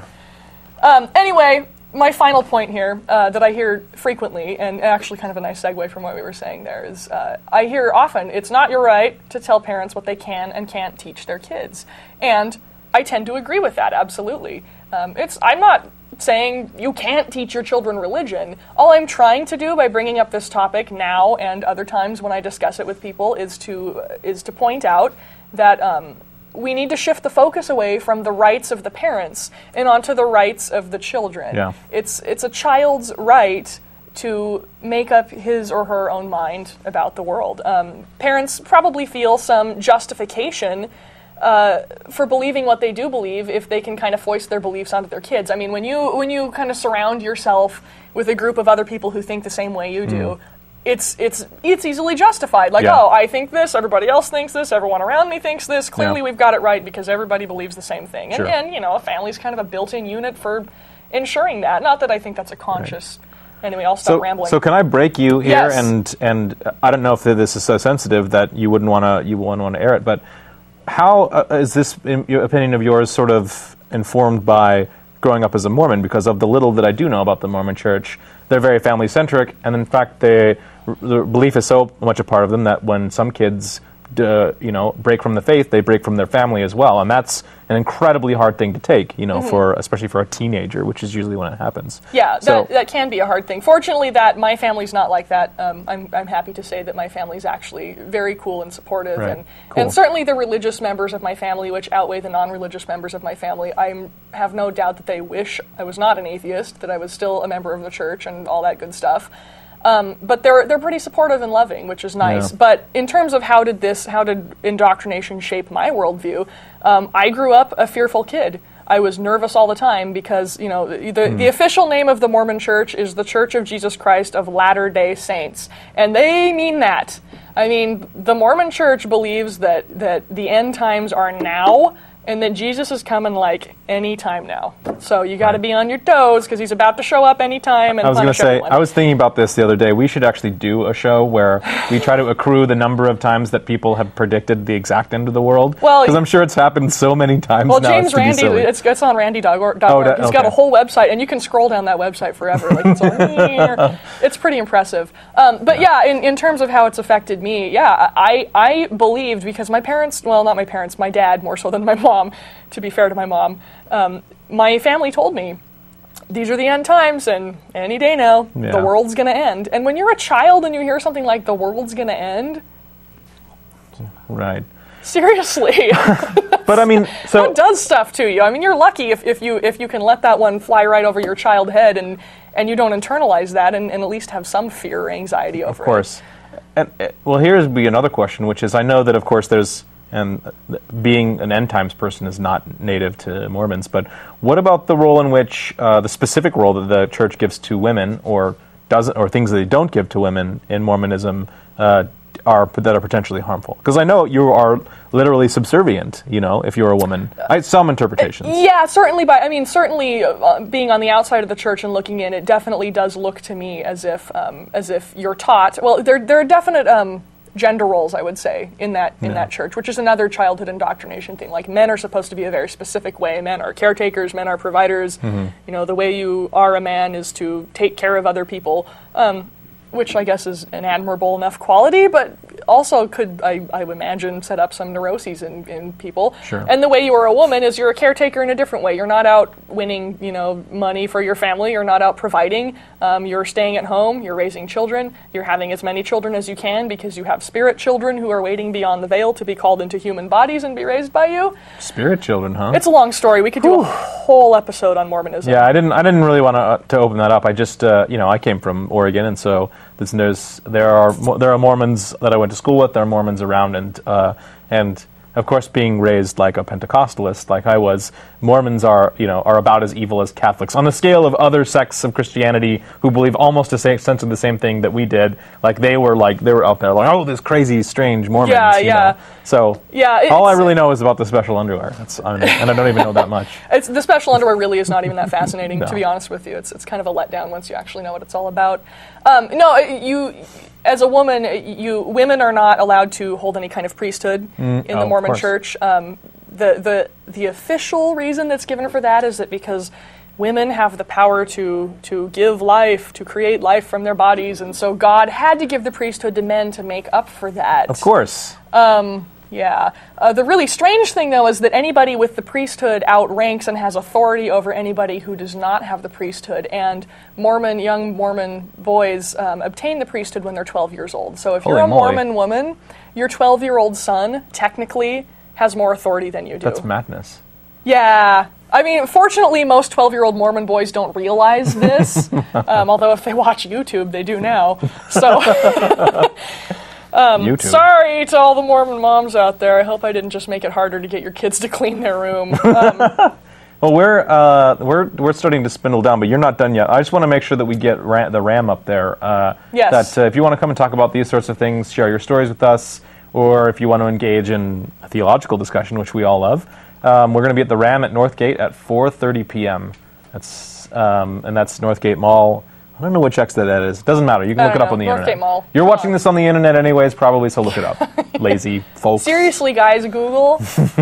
Um, anyway, my final point here uh, that I hear frequently, and actually kind of a nice segue from what we were saying there, is uh, I hear often, it's not your right to tell parents what they can and can't teach their kids. And I tend to agree with that, absolutely. Um, it's I'm not saying you can't teach your children religion. All I'm trying to do by bringing up this topic now and other times when I discuss it with people is to is to point out that um, we need to shift the focus away from the rights of the parents and onto the rights of the children. Yeah. It's it's a child's right to make up his or her own mind about the world. Um, parents probably feel some justification Uh, for believing what they do believe if they can kind of foist their beliefs onto their kids. I mean, when you when you kind of surround yourself with a group of other people who think the same way you do, Mm. it's it's it's easily justified. Like, Yeah. oh, I think this, everybody else thinks this, everyone around me thinks this. Clearly, Yeah. we've got it right because everybody believes the same thing. And, Sure. and you know, a family's kind of a built-in unit for ensuring that. Not that I think that's a conscious. Anyway, I'll stop So, rambling. so can I break you here? Yes. And and I don't know if this is so sensitive that you wouldn't want to you wouldn't want to air it, but how uh, is this in your opinion of yours sort of informed by growing up as a Mormon? Because of the little that I do know about the Mormon Church, they're very family centric, and in fact, they the belief is so much a part of them that when some kids uh, you know break from the faith, they break from their family as well, and that's an incredibly hard thing to take, you know, Mhm. for especially for a teenager, which is usually when it happens. Yeah, So- that, that can be a hard thing. Fortunately, that my family's not like that. Um, I'm, I'm happy to say that my family's actually very cool and supportive, Right. and Cool. and certainly the religious members of my family, which outweigh the non-religious members of my family. I have no doubt that they wish I was not an atheist, that I was still a member of the church and all that good stuff. Um, but they're they're pretty supportive and loving, which is nice. Yeah. But in terms of how did this, how did indoctrination shape my worldview? Um, I grew up a fearful kid. I was nervous all the time because, you know, the, Mm. the official name of the Mormon Church is the Church of Jesus Christ of Latter-day Saints. And they mean that. I mean, the Mormon Church believes that, that the end times are now and that Jesus is coming like any time now. So you got to be on your toes because he's about to show up anytime and I was going to punish say, everyone. I was thinking about this the other day. We should actually do a show where we try to accrue the number of times that people have predicted the exact end of the world. Well, because I'm sure it's happened so many times Well, now. James it's to be Randi, silly. it's, it's on randy dot org. Oh, that- He's got okay. a whole website, and you can scroll down that website forever. Like it's, all, it's pretty impressive. Um, but yeah, in, in terms of how it's affected me, yeah, I, I believed because my parents, well, not my parents, my dad more so than my mom, to be fair to my mom, um, my family told me, these are the end times, and any day now, Yeah. the world's going to end. And when you're a child and you hear something like the world's going to end, Right. seriously. But I mean, so that does stuff to you. I mean, you're lucky if, if you if you can let that one fly right over your child head and, and you don't internalize that and, and at least have some fear or anxiety over of course. And, uh, well, here's be another question, which is I know that, of course, there's, and uh, being an end times person is not native to Mormons, but what about the role in which, uh, the specific role that the church gives to women or doesn't, or things that they don't give to women in Mormonism uh, are that are potentially harmful? Because I know you are literally subservient, you know, if you're a woman. I, some interpretations. it. Yeah, certainly. By I mean, certainly, uh, being on the outside of the church and looking in, it definitely does look to me as if um, as if you're taught. Well, there there are definite. Um, gender roles, I would say, in that in Yeah. that church, which is another childhood indoctrination thing. Like, men are supposed to be a very specific way. Men are caretakers, men are providers. Mm-hmm. You know, the way you are a man is to take care of other people, um, which I guess is an admirable enough quality, but also could, I, I would imagine, set up some neuroses in, in people. Sure. And the way you are a woman is you're a caretaker in a different way. You're not out winning, you know, money for your family. You're not out providing. Um, you're staying at home. You're raising children. You're having as many children as you can because you have spirit children who are waiting beyond the veil to be called into human bodies and be raised by you. Spirit children, huh? It's a long story. We could do a whole episode on Mormonism. Yeah, I didn't. I didn't really want to uh, to open that up. I just, uh, you know, I came from Oregon, and so this, there's there are mo- there are Mormons that I went to school with. There are Mormons around, and uh, and of course, being raised like a Pentecostalist, like I was, Mormons are, you know, are about as evil as Catholics on the scale of other sects of Christianity who believe almost the same, essentially the same thing that we did. Like they were like they were out there like, oh, this crazy, strange Mormons. Yeah, you yeah. know? So Yeah, all I it's- really know is about the special underwear. That's I mean, and I don't even know that much. It's, the special underwear really is not even that fascinating, No. to be honest with you. It's it's kind of a letdown once you actually know what it's all about. Um, no, you, as a woman, you women are not allowed to hold any kind of priesthood in oh, the of Mormon course. Church. Um, the the the official reason that's given for that is that because women have the power to to give life, to create life from their bodies, and so God had to give the priesthood to men to make up for that. Of course. Yeah. Uh, the really strange thing, though, is that anybody with the priesthood outranks and has authority over anybody who does not have the priesthood. And Mormon, young Mormon boys um, obtain the priesthood when they're twelve years old. So if Holy you're a moly. Mormon woman, your twelve-year-old son technically has more authority than you do. That's madness. Yeah. I mean, fortunately, most twelve-year-old Mormon boys don't realize this. um, although if they watch YouTube, they do now. So... YouTube. Sorry to all the Mormon moms out there. I hope I didn't just make it harder to get your kids to clean their room. Um, Well, we're uh, we're we're starting to spindle down, but you're not done yet. I just want to make sure that we get ra- the RAM up there. Uh, Yes. That uh, if you want to come and talk about these sorts of things, share your stories with us, or if you want to engage in a theological discussion, which we all love, um, we're going to be at the RAM at Northgate at four thirty p.m. That's um, and that's Northgate Mall. I don't know which exit that is. Doesn't matter. You can I look it don't up on the know. Northgate internet. Mall. You're Come watching on. this on the internet anyways, probably. So look it up, lazy folks. seriously, guys, Google.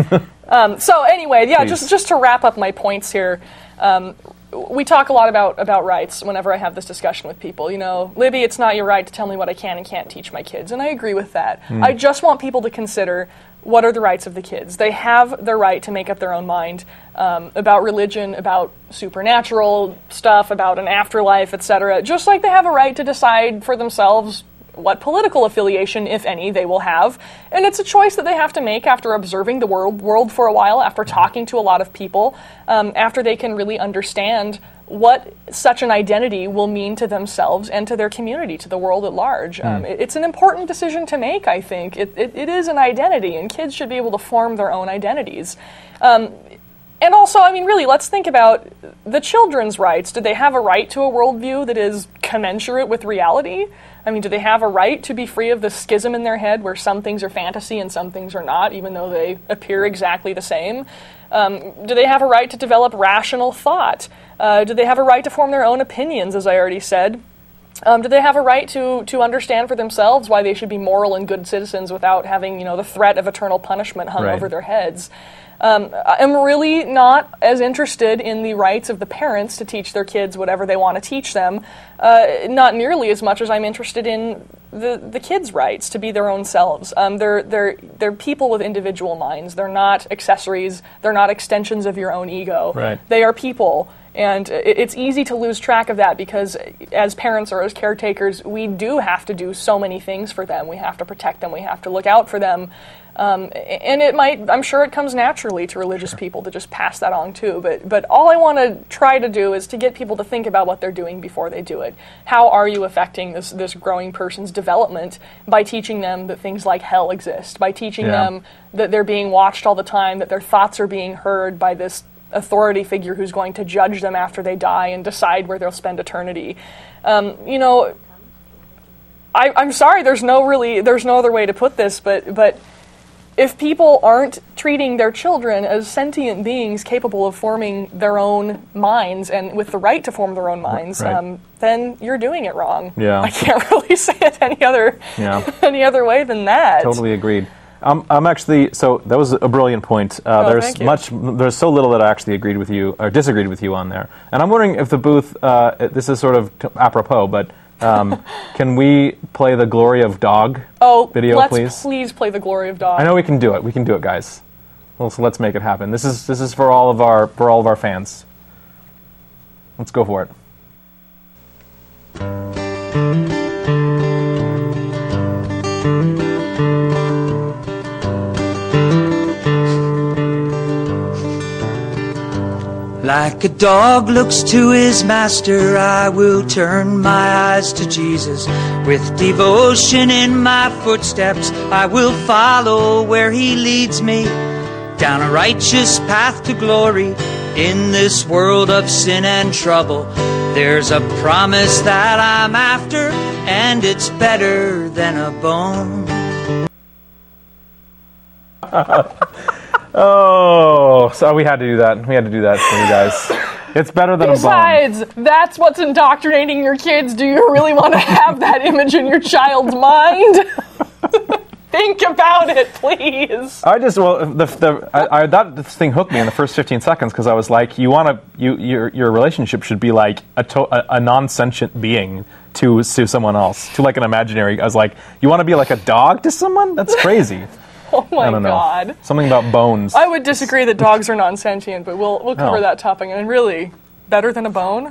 um, so anyway, yeah, Please. just just to wrap up my points here. Um, we talk a lot about, about rights whenever I have this discussion with people. You know, Libby, it's not your right to tell me what I can and can't teach my kids. And I agree with that. I just want people to consider what are the rights of the kids. They have the right to make up their own mind um, about religion, about supernatural stuff, about an afterlife, et cetera. Just like they have a right to decide for themselves what political affiliation, if any, they will have. And it's a choice that they have to make after observing the world world for a while, after talking to a lot of people, um, after they can really understand what such an identity will mean to themselves and to their community, to the world at large. Um, it, it's an important decision to make, I think. It, it, it is an identity, and kids should be able to form their own identities. Um, And also, I mean, really, let's think about the children's rights. Do they have a right to a worldview that is commensurate with reality? I mean, do they have a right to be free of the schism in their head where some things are fantasy and some things are not, even though they appear exactly the same? Um, do they have a right to develop rational thought? Uh, do they have a right to form their own opinions, as I already said? Um, do they have a right to, to understand for themselves why they should be moral and good citizens without having, you know, the threat of eternal punishment hung Right. over their heads? Um, I'm really not as interested in the rights of the parents to teach their kids whatever they want to teach them, uh, not nearly as much as I'm interested in the, the kids' rights to be their own selves. Um, they're, they're, they're people with individual minds. They're not accessories. They're not extensions of your own ego. Right. They are people. And it- it's easy to lose track of that because as parents or as caretakers, we do have to do so many things for them. We have to protect them. We have to look out for them. Um, and it might, I'm sure it comes naturally to religious people to just pass that on too. But, but all I want to try to do is to get people to think about what they're doing before they do it. How are you affecting this, this growing person's development by teaching them that things like hell exist, by teaching Yeah. them that they're being watched all the time, that their thoughts are being heard by this authority figure who's going to judge them after they die and decide where they'll spend eternity. Um, you know, I, I'm sorry, there's no really, there's no other way to put this, but but if people aren't treating their children as sentient beings capable of forming their own minds and with the right to form their own minds, Right. um, then you're doing it wrong. Yeah. I can't really say it any other Yeah. any other way than that. Totally agreed. Um, I'm actually so that was a brilliant point. Uh, Oh, there's thank you. much, there's so little that I actually agreed with you or disagreed with you on there, and I'm wondering if the booth. Uh, this is sort of t- apropos, but um, can we play the Glory of Dog Oh, video, let's please? please play the Glory of Dog. I know we can do it. We can do it, guys. Well, so let's make it happen. This is this is for all of our for all of our fans. Let's go for it. Like a dog looks to his master, I will turn my eyes to Jesus. With devotion in my footsteps, I will follow where he leads me. Down a righteous path to glory, in this world of sin and trouble. There's a promise that I'm after, and it's better than a bone. Oh, so we had to do that. We had to do that for you guys. It's better than a bone. Besides, that's what's indoctrinating your kids. Do you really want to have that image in your child's mind? Think about it, please. I just well the, the I, I that this thing hooked me in the first fifteen seconds because I was like, you want to you your your relationship should be like a, to, a a non-sentient being to to someone else, to like an imaginary. I was like, you want to be like a dog to someone? That's crazy. Oh my I don't know. God. Something about bones. I would disagree that dogs are non-sentient, but we'll we'll cover Oh. that topic. And really, better than a bone?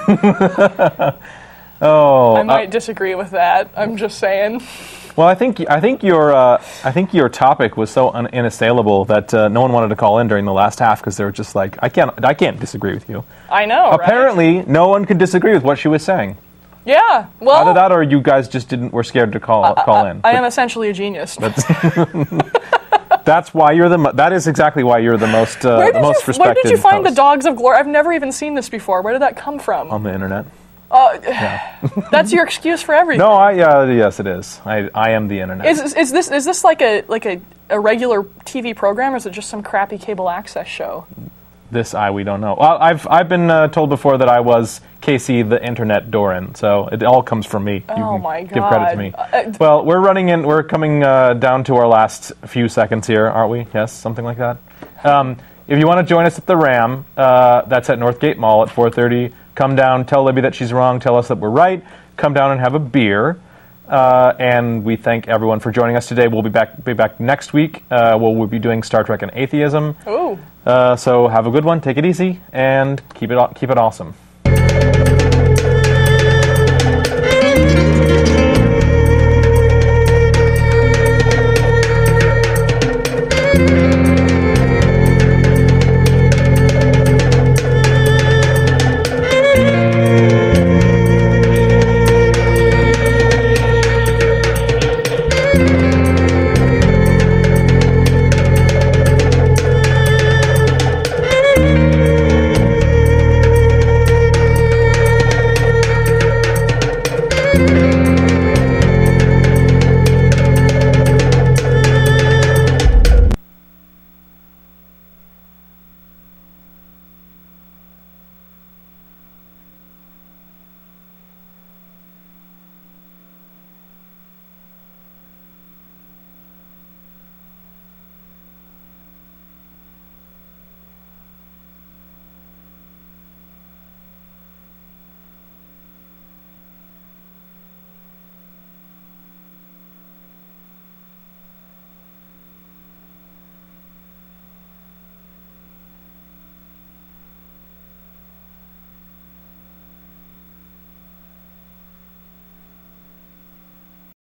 oh, I might uh, disagree with that. I'm just saying. well, I think I think your uh, I think your topic was so un- inassailable that uh, no one wanted to call in during the last half because they were just like, I can't I can't disagree with you. I know, right? Apparently, no one could disagree with what she was saying. Yeah. Well, Either that, or you guys just didn't were scared to call call in. I am essentially a genius. That's why you're the. Mo- that is exactly why you're the most uh, Where the did, most you, respected. where did you find the host Dogs of Glory? I've never even seen this before. Where did that come from? on the internet? Uh, that's your excuse for everything. No, I uh, yes, it is. I I am the internet. Is is this is this like a like a, a regular T V program, or is it just some crappy cable access show? This I we don't know. Well, I've I've been uh, told before that I was Casey the Internet Doran, so it all comes from me. You Oh can my Give credit God. to me. Uh, well, we're running in. We're coming uh, down to our last few seconds here, aren't we? Yes, something like that. Um, if you want to join us at the Ram, uh, that's at Northgate Mall at four thirty. Come down, tell Libby that she's wrong, tell us that we're right. Come down and have a beer. Uh, and we thank everyone for joining us today. We'll be back be back next week. Uh, we'll, we'll be doing Star Trek and Atheism. Ooh. Uh, so have a good one. Take it easy and keep it keep it awesome.